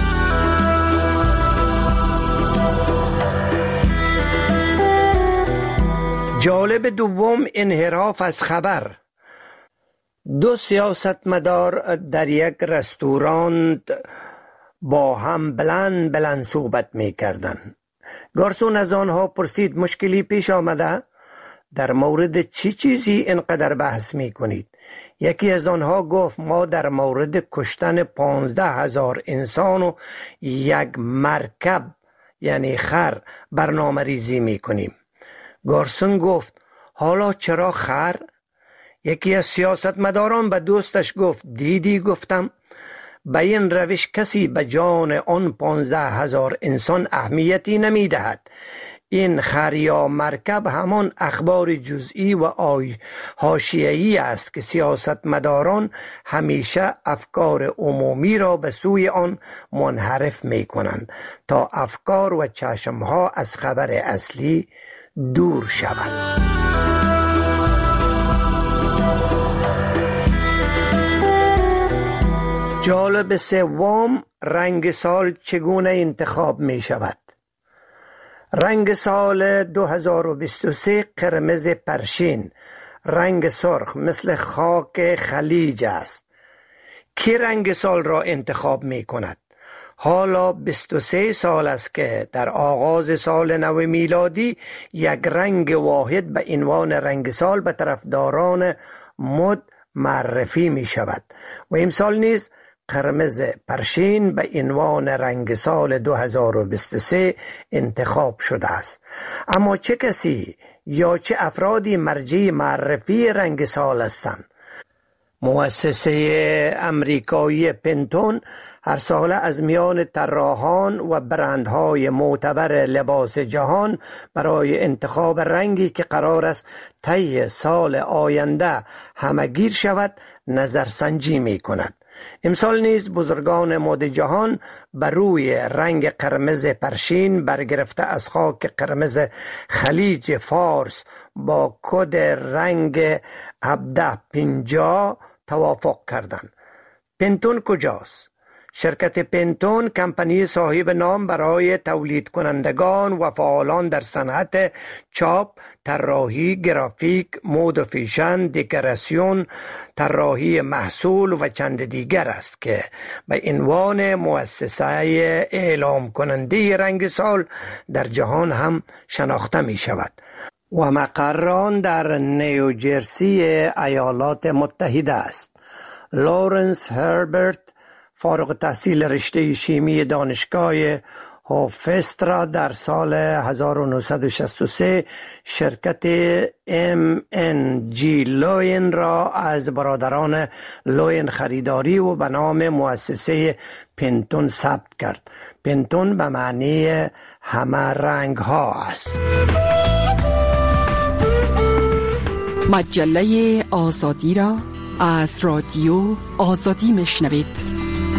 جالب دوم انحراف از خبر. دو سیاستمدار در یک رستوران با هم بلند بلند صحبت می کردن. گارسون از آنها پرسید مشکلی پیش آمده؟ در مورد چی چیزی اینقدر بحث می کنید؟ یکی از آنها گفت ما در مورد کشتن پانزده هزار انسان و یک مرکب یعنی خر برنامه ریزی می کنیم. گارسون گفت حالا چرا خر؟ یکی از سیاستمداران به دوستش گفت دیدی گفتم. به این روش کسی به جان آن پانزده هزار انسان اهمیتی نمی دهد. این خر یا مرکب همان اخبار جزئی و حاشیه‌ای است که سیاستمداران همیشه افکار عمومی را به سوی آن منحرف می کنند تا افکار و چشمها از خبر اصلی دور شوند. جالب سوم، رنگ سال چگونه انتخاب می شود؟ رنگ سال دو هزار و بیست و سه قرمز پرشین، رنگ سرخ مثل خاک خلیج است. کی رنگ سال را انتخاب می کند؟ حالا بیست و سه سال است که در آغاز سال نو میلادی یک رنگ واحد به عنوان رنگ سال به طرفداران مد معرفی می شود و امسال نیز قرمز پرشین به عنوان رنگ سال دو هزار و بیست و سه انتخاب شده است. اما چه کسی یا چه افرادی مرجع معرفی رنگ سال هستند؟ مؤسسه امریکایی پنتون هر سال از میان طراحان و برندهای معتبر لباس جهان برای انتخاب رنگی که قرار است طی سال آینده همگیر شود نظرسنجی می کند. امسال نیز بزرگان مد جهان بر روی رنگ قرمز پرشین برگرفته از خاک قرمز خلیج فارس با کد رنگ هفده پنجاه توافق کردند. پنتون کجاست؟ شرکت پنتون کمپانی صاحب نام برای تولید کنندگان و فعالان در صنعت چاپ، طراحی، گرافیک، مد و فیشن، دکوراسیون، طراحی محصول و چند دیگر است که به عنوان مؤسسه اعلام کننده رنگ سال در جهان هم شناخته می شود و مقران در نیوجرسی ایالات متحده است. لورنس هربرت فارغ التحصیل رشته شیمی دانشگاه هوفسترا در سال هزار و نهصد و شصت و سه شرکت ام ان جی لوین را از برادران لوین خریداری و به نام مؤسسه پنتون ثبت کرد. پنتون به معنی همه رنگ ها است. مجله آزادی را از رادیو آزادی میشنوید.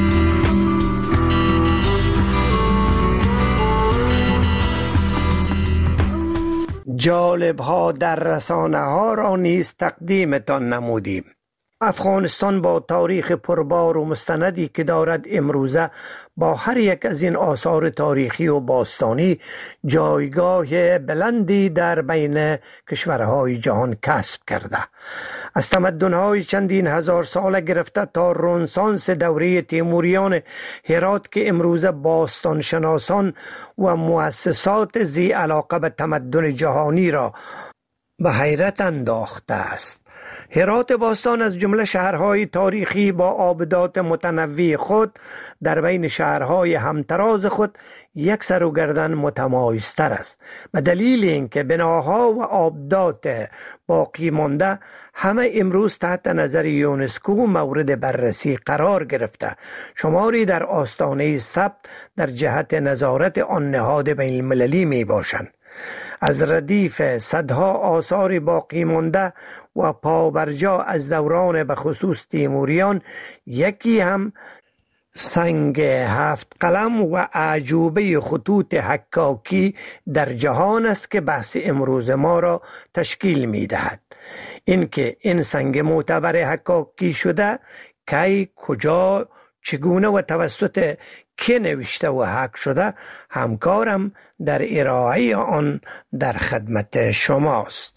جالب ها در رسانه ها را نیز تقدیمتان نمودیم. افغانستان با تاریخ پربار و مستندی که دارد امروزه با هر یک از این آثار تاریخی و باستانی جایگاه بلندی در بین کشورهای جهان کسب کرده. از تمدن‌های چندین هزار ساله گرفته تا رنسانس دوره تیموریان هرات که امروزه باستان شناسان و مؤسسات ذی علاقه به تمدن جهانی را به حیرت انداخته است. هرات باستان از جمله شهرهای تاریخی با آبدات متنوع خود در بین شهرهای همتراز خود یک سر و گردن متمایزتر است. به دلیل اینکه بناها و آبدات باقی مانده همه امروز تحت نظر یونسکو مورد بررسی قرار گرفته، شماری در آستانه ثبت در جهت نظارت آن نهاد بین المللی می باشند. از ردیف صدها آثار باقی مانده و پابرجا از دوران به خصوص تیموریان یکی هم سنگ هفت قلم و اعجوبه خطوط حکاکی در جهان است که بحث امروز ما را تشکیل می دهد. اینکه این سنگ معتبر حکاکی شده کی، کجا، چگونه و توسط که نوشته و حک شده، همکارم در ارائه آن در خدمت شماست.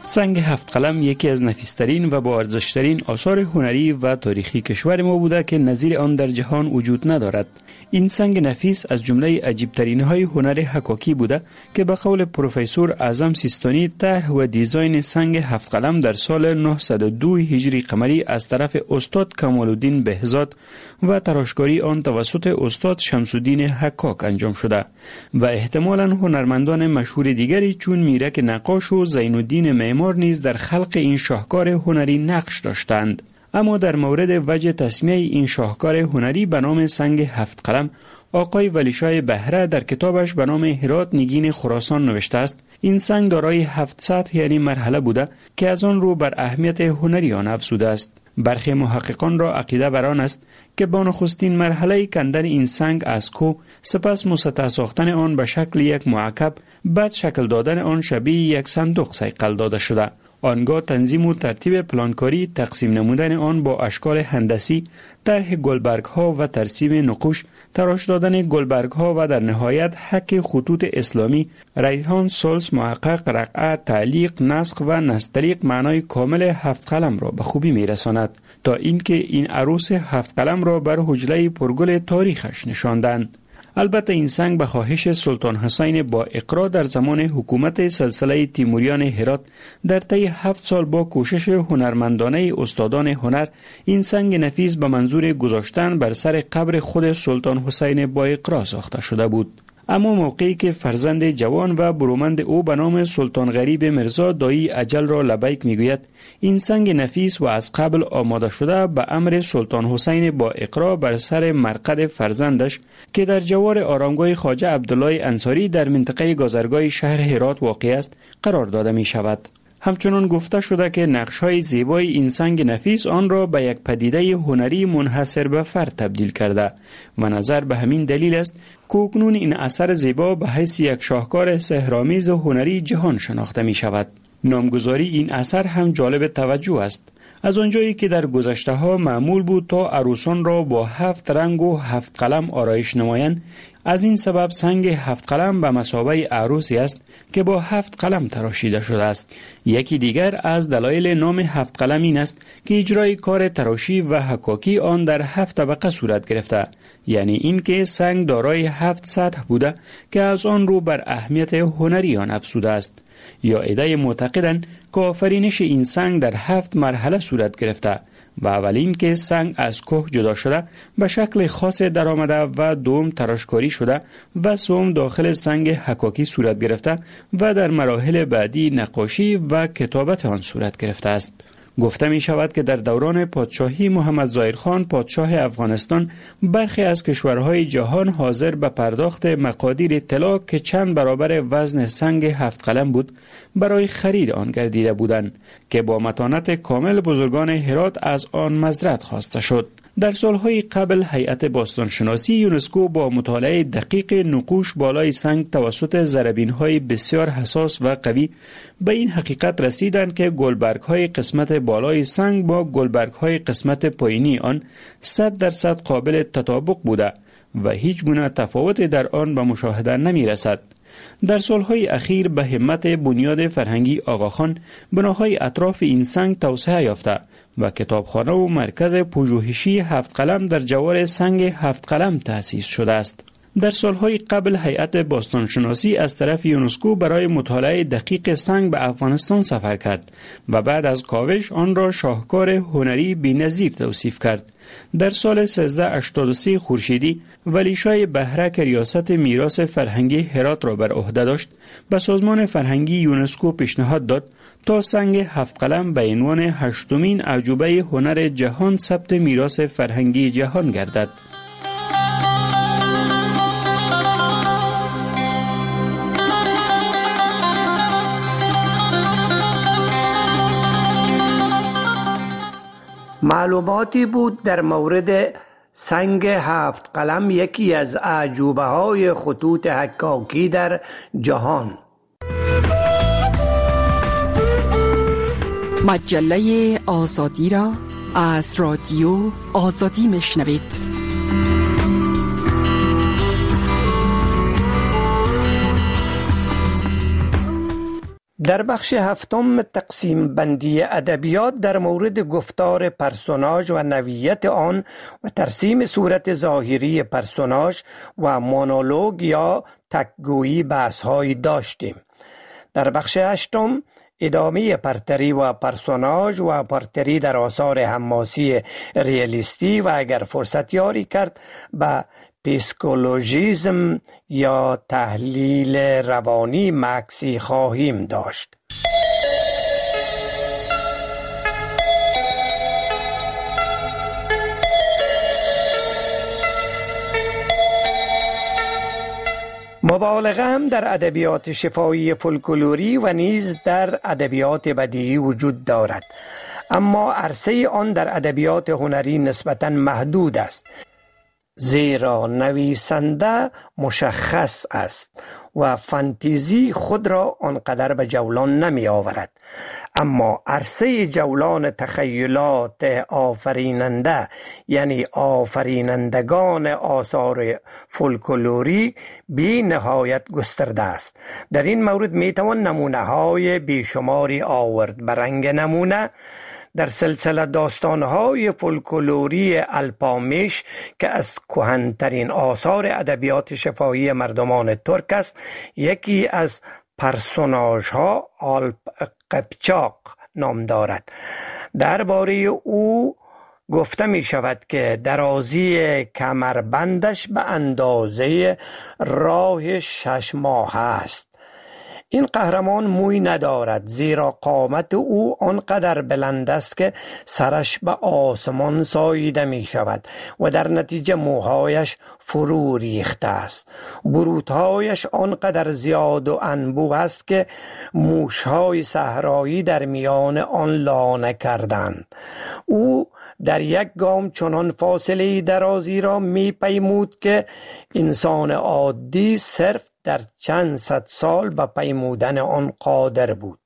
سنگ هفت قلم یکی از نفیسترین و با ارزشترین آثار هنری و تاریخی کشور ما بوده که نظیر آن در جهان وجود ندارد. این سنگ نفیس از جمله عجیبترین های هنر حکاکی بوده که به قول پروفسور اعظم سیستانی طرح و دیزاین سنگ هفت قلم در سال نهصد و دو هجری قمری از طرف استاد کمال الدین بهزاد و تراشکاری آن توسط استاد شمس الدین حکاک انجام شده و احتمالاً هنرمندان مشهور دیگری چون میرک نقاش و زین الدین معمار نیز در خلق این شاهکار هنری نقش داشتند. اما در مورد وجه تسمیه این شاهکار هنری به نام سنگ هفت قلم، آقای ولیشاه بهره در کتابش به نام هرات نگین خراسان نوشته است: این سنگ دارای هفت سطح یعنی مرحله بوده که از آن رو بر اهمیت هنری آن افزوده است. برخی محققان را عقیده بر آن است که با نخستین مرحله کندن این سنگ از کوه، سپس مسطح ساختن آن به شکل یک معکب، بعد شکل دادن آن شبیه یک صندوق صیقل داده شده. آنگاه تنظیم و ترتیب پلانکاری، تقسیم نمودن آن با اشکال هندسی، طرح گلبرگ ها و ترسیم نقوش، تراش دادن گلبرگ ها و در نهایت حک خطوط اسلامی، ریحان، سلس، محقق، رقعه، تعلیق، نسخ و نستریق معنای کامل هفت قلم را به خوبی می رساند تا اینکه این عروس هفت قلم را بر حجله پرگل تاریخش نشاندند. البته این سنگ به خواهش سلطان حسین با اقرا در زمان حکومت سلسله تیموریان هرات در طی هفت سال با کوشش هنرمندانه استادان هنر، این سنگ نفیس به منظور گذاشتن بر سر قبر خود سلطان حسین با اقرا ساخته شده بود. اما موقعی که فرزند جوان و برومند او به نام سلطان غریب مرزا دایی اجل را لبیک میگوید، این سنگ نفیس و از قبل آماده شده به امر سلطان حسین با اقرا بر سر مرقد فرزندش که در جوار آرامگاه خواجه عبدالله انصاری در منطقه گذرگاه شهر هرات واقع است قرار داده می شود. همچنان گفته شده که نقش‌های زیبای این سنگ نفیس آن را به یک پدیده هنری منحصر به فرد تبدیل کرده و نظر به همین دلیل است که اکنون این اثر زیبا به حیث یک شاهکار سحرآمیز هنری جهان شناخته می شود. نامگذاری این اثر هم جالب توجه است. از آنجایی که در گذشته ها معمول بود تا عروسان را با هفت رنگ و هفت قلم آرایش نمایند، از این سبب سنگ هفت قلم به مثابه عروسی است که با هفت قلم تراشیده شده است. یکی دیگر از دلایل نام هفت قلم این است که اجرای کار تراشی و حکاکی آن در هفت طبقه صورت گرفته، یعنی این که سنگ دارای هفت سطح بوده که از آن رو بر اهمیت هنری آن افزوده است. یا عده معتقدند که آفرینش این سنگ در هفت مرحله صورت گرفته و اولین که سنگ از کوه جدا شده به شکل خاص در آمده و دوم تراشکاری شده و سوم داخل سنگ حکاکی صورت گرفته و در مراحل بعدی نقاشی و کتابت آن صورت گرفته است. گفته می شود که در دوران پادشاهی محمد ظاهر خان پادشاه افغانستان برخی از کشورهای جهان حاضر به پرداخت مقادیر طلا که چند برابر وزن سنگ هفت قلم بود برای خرید آن گردیده بودند که با متانت کامل بزرگان هرات از آن مزرعت خواسته شد. در سالهای قبل هیئت باستانشناسی یونسکو با مطالعه دقیق نقوش بالای سنگ توسط ضربین‌های بسیار حساس و قوی به این حقیقت رسیدند که گلبرگ‌های قسمت بالای سنگ با گلبرگ‌های قسمت پایینی آن صد درصد قابل تطابق بوده و هیچ گونه تفاوت در آن به مشاهده نمی‌رسد. در سالهای اخیر به همت بنیاد فرهنگی آقاخان بناهای اطراف این سنگ توسعه یافته و کتابخانه و مرکز پژوهشی هفت قلم در جوار سنگ هفت قلم تأسیس شده است. در سالهای قبل هیئت باستانشناسی از طرف یونسکو برای مطالعه دقیق سنگ به افغانستان سفر کرد و بعد از کاوش آن را شاهکار هنری بی‌نظیر توصیف کرد. در سال سیزده هشتاد و سه خورشیدی ولیشاه بهره که ریاست میراث فرهنگی هرات را بر عهده داشت به سازمان فرهنگی یونسکو پیشنهاد داد تا سنگ هفت قلم به عنوان هشتمین اعجوبه هنر جهان ثبت میراث فرهنگی جهان گردد. معلوماتی بود در مورد سنگ هفت قلم، یکی از اعجوبه های خطوط حکاکی در جهان. مجله آزادی را از رادیو آزادی میشنوید. در بخش هفتم تقسیم بندی ادبیات در مورد گفتار پرسوناژ و نوعیت آن و ترسیم صورت ظاهری پرسوناژ و مونولوگ یا تکگویی بحث‌هایی داشتیم. در بخش هشتم ادامه پرتری و پرسوناژ و پرتری در آثار حماسی ریالیستی و اگر فرصت یاری کرد به پیسکولوژیزم یا تحلیل روانی مکسی خواهیم داشت. مبالغه هم در ادبیات شفاهی فولکلوری و نیز در ادبیات بدیهی وجود دارد، اما عرصه آن در ادبیات هنری نسبتاً محدود است، زیرا نویسنده مشخص است و فانتزی خود را آنقدر به جولان نمی آورد. اما عرصه جولان تخیلات آفریننده یعنی آفرینندگان آثار فولکلوری بی نهایت گسترده است. در این مورد می توان نمونه های بیشماری آورد. برنگ نمونه در سلسله داستان‌های فولکلوری الپامیش که از کهن‌ترین آثار ادبیات شفاهی مردمان ترک است، یکی از پرسوناژها آلپ قپچاق نام دارد. درباره او گفته می شود که درازی کمربندش به اندازه راه شش ماه است. این قهرمان موی ندارد، زیرا قامت او آنقدر بلند است که سرش به آسمان ساییده می شود و در نتیجه موهایش فرو ریخته است. بروتهایش آنقدر زیاد و انبوه است که موشهای صحرایی در میان آن لانه کردند. او در یک گام چنان فاصله درازی را می پیمود که انسان عادی صرف در چند صد سال به پیمودن آن قادر بود.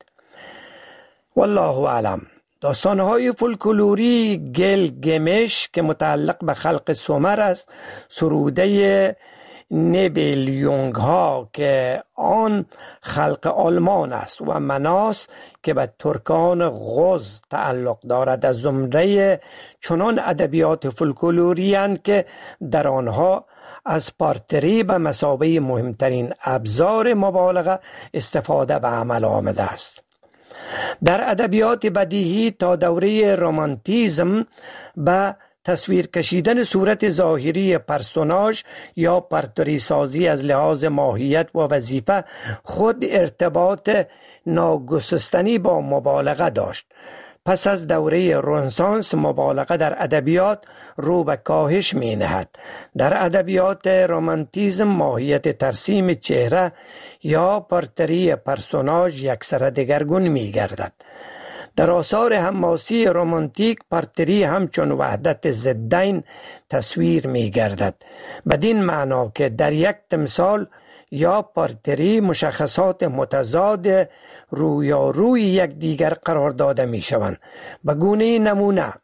والله اعلم. داستانهای فولکلوری گیلگمش که متعلق به خلق سومر است، سروده نیبلیونگ ها که آن خلق آلمان است و مناس که به ترکان غز تعلق دارد، از زمره چنان ادبیات فولکلوری اند که در آنها از پارتری به مثابه مهمترین ابزار مبالغه استفاده به عمل آمده است. در ادبیات بدیهی تا دوره رمانتیزم به تصویر کشیدن صورت ظاهری پرسوناژ یا پرتری سازی از لحاظ ماهیت و وظیفه خود ارتباط ناگسستنی با مبالغه داشت. پس از دوره رنسانس مبالغه در ادبیات رو به کاهش می نهد. در ادبیات رمانتیزم ماهیت ترسیم چهره یا پرتری پرسوناژ یکسره دگرگون می گردد. در آثار حماسی رمانتیک پرتری همچون وحدت ضدین تصویر می گردد، بدین معنا که در یک تمثال یا پرتری مشخصات متضاد رویاروی یک دیگر قرار داده می شوند. به گونه نمونه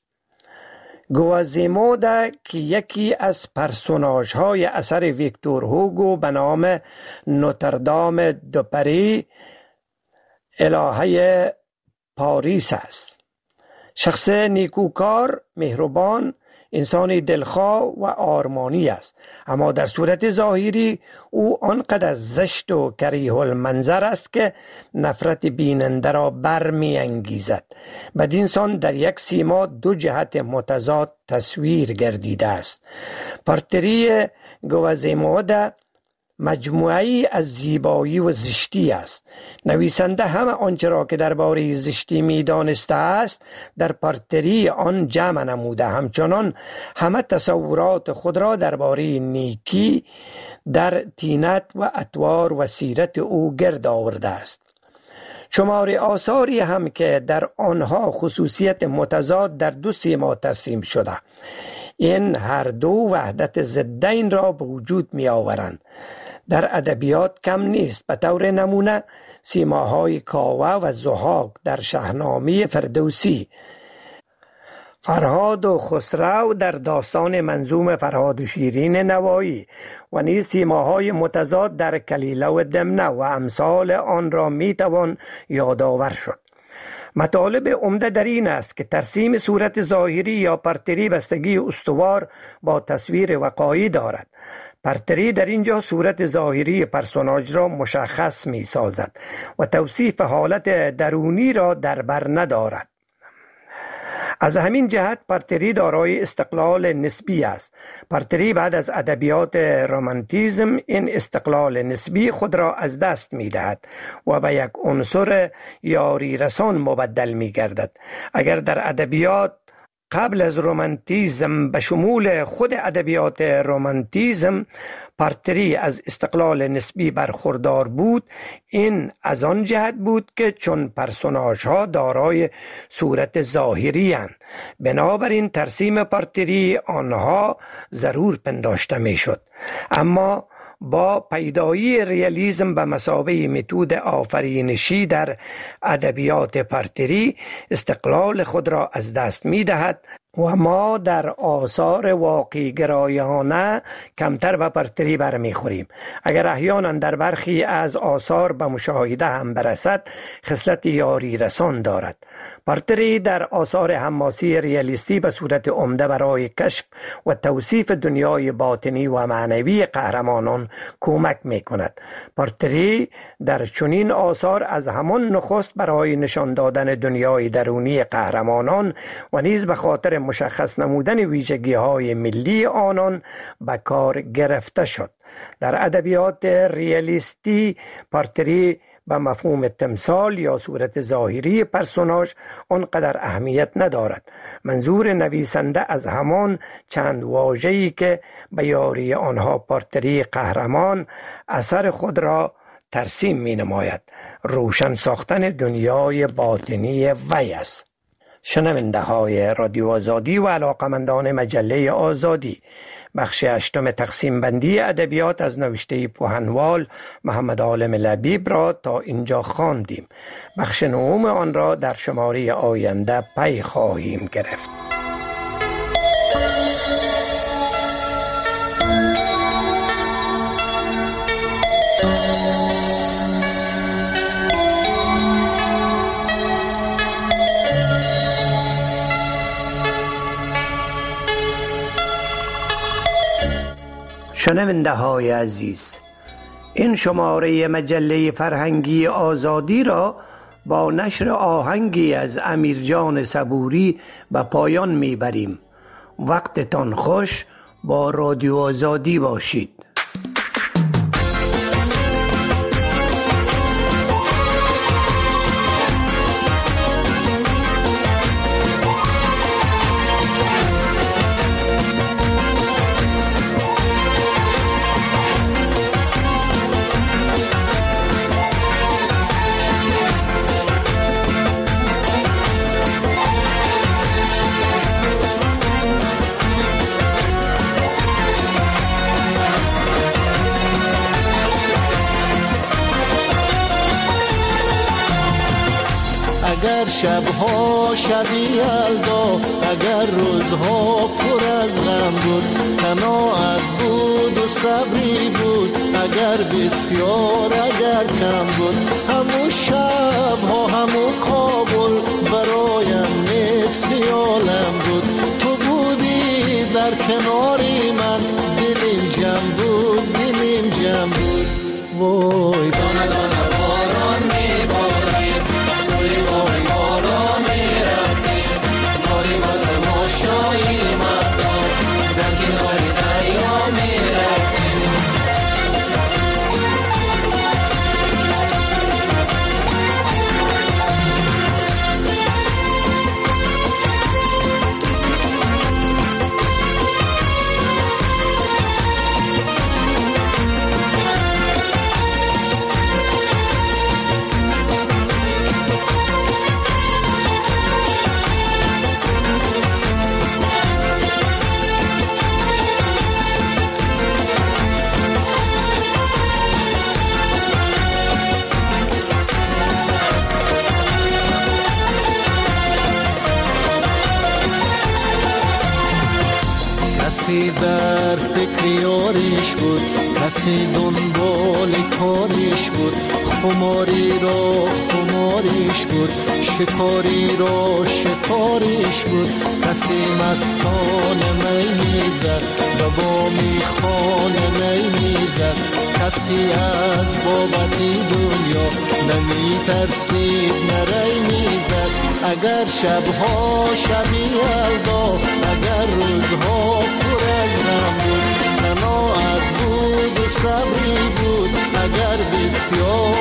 گوازیمودا که یکی از پرسوناژ های اثر ویکتور هوگو به نام نوتردام دو پری الهه پاریس است. شخص نیکوکار، مهربان، انسانی دلخواه و آرمانی است، اما در صورت ظاهری او آنقدر زشت و کریه المنظر است که نفرت بیننده را برمی انگیزد. بدین سان در یک سیما دو جهت متضاد تصویر گردیده است. پرتری گوازیمودا مجموعی از زیبایی و زشتی است. نویسنده همه آنچه را که درباره زشتی می دانسته است در پرتری آن جمع نموده، همچنان همه تصورات خود را درباره نیکی در طینت و اطوار و سیرت او گرد آورده است. شمار آثاری هم که در آنها خصوصیت متضاد در دو سیما ترسیم شده، این هر دو وحدت ضدین را به وجود می آورند. در ادبیات کم نیست. به طور نمونه سیماهای کاوه و ضحاک در شاهنامه فردوسی، فرهاد و خسرو در داستان منظوم فرهاد و شیرین نوایی و نیز سیماهای متضاد در کلیله و دمنه و امثال آن را میتوان یادآور شد. مطالب عمده در این است که ترسیم صورت ظاهری یا پرتری بستگی استوار با تصویر وقایع دارد. پرتری در اینجا صورت ظاهری پرسوناژ را مشخص می سازد و توصیف حالت درونی را در بر ندارد. از همین جهت پرتری دارای استقلال نسبی است. پرتری بعد از ادبیات رمانتیزم این استقلال نسبی خود را از دست می دهد و به یک عنصر یاری رسان مبدل می گردد. اگر در ادبیات قبل از رمانتیزم به شمول خود ادبیات رمانتیزم پرتری از استقلال نسبی برخوردار بود، این از آن جهت بود که چون پرسوناژ ها دارای صورت ظاهری اند، بنابراین ترسیم پرتری آنها ضرور پنداشته می شد. اما با پیدایی ریالیسم به مثابه متد آفرینشی در ادبیات پرتری استقلال خود را از دست می دهد و ما در آثار واقعی گرایانه کمتر به پرتری برمیخوریم. اگر احیانا در برخی از آثار به مشاهده هم برسد، خصلت یاری رسان دارد. پرتری در آثار حماسی ریالیستی به صورت عمده برای کشف و توصیف دنیای باطنی و معنوی قهرمانان کمک می کند. پرتری در چنین آثار از همان نخست برای نشان دادن دنیای درونی قهرمانان و نیز به خاطر مشخص نمودن ویژگی های ملی آنان به کار گرفته شد. در ادبیات ریالیستی پرتری به مفهوم تمثال یا صورت ظاهری پرسوناژ آنقدر اهمیت ندارد. منظور نویسنده از همان چند واژه‌ای که به یاری آنها پرتری قهرمان اثر خود را ترسیم می نماید، روشن ساختن دنیای باطنی وی است. شنونده های رادیو آزادی و علاقمندان مجله آزادی، بخش هشتم تقسیم بندی ادبیات از نوشته پوهنوال محمد عالم لبیب را تا اینجا خواندیم. بخش نهم آن را در شماره آینده پی خواهیم گرفت. شنونده های عزیز، این شماره مجله فرهنگی آزادی را با نشر آهنگی از امیرجان صبوری به پایان میبریم. وقتتان خوش، با رادیو آزادی باشید. اگر شبها شبی یلدا، اگر روزها پر از غم بود، قناعت بود و صبری بود، اگر بسیار اگر کم بود، همون شبها همون کابل برایم مثل عالم بود. تو بودی در کناری من، دلیم جمع بود، دلیم جمع بود. وای دانه دانه باران میبارید، سوی بای بالا میرفتیم، داری با در ماشایی مردم، در کنار دریا میرفتیم. کسی در فکر یاریش بود، کسی دنبال کاریش بود، خماری را خماریش بود، شکاری را شکاریش بود. کسی مستانه می میزد و با میخانه می میزد، کسی از بابتی دنیا نمی ترسید نری میزد. اگر شبها شبی یلدا، اگر روزها پر از غم بود، قناعت بود و صبری بود، اگر بسیار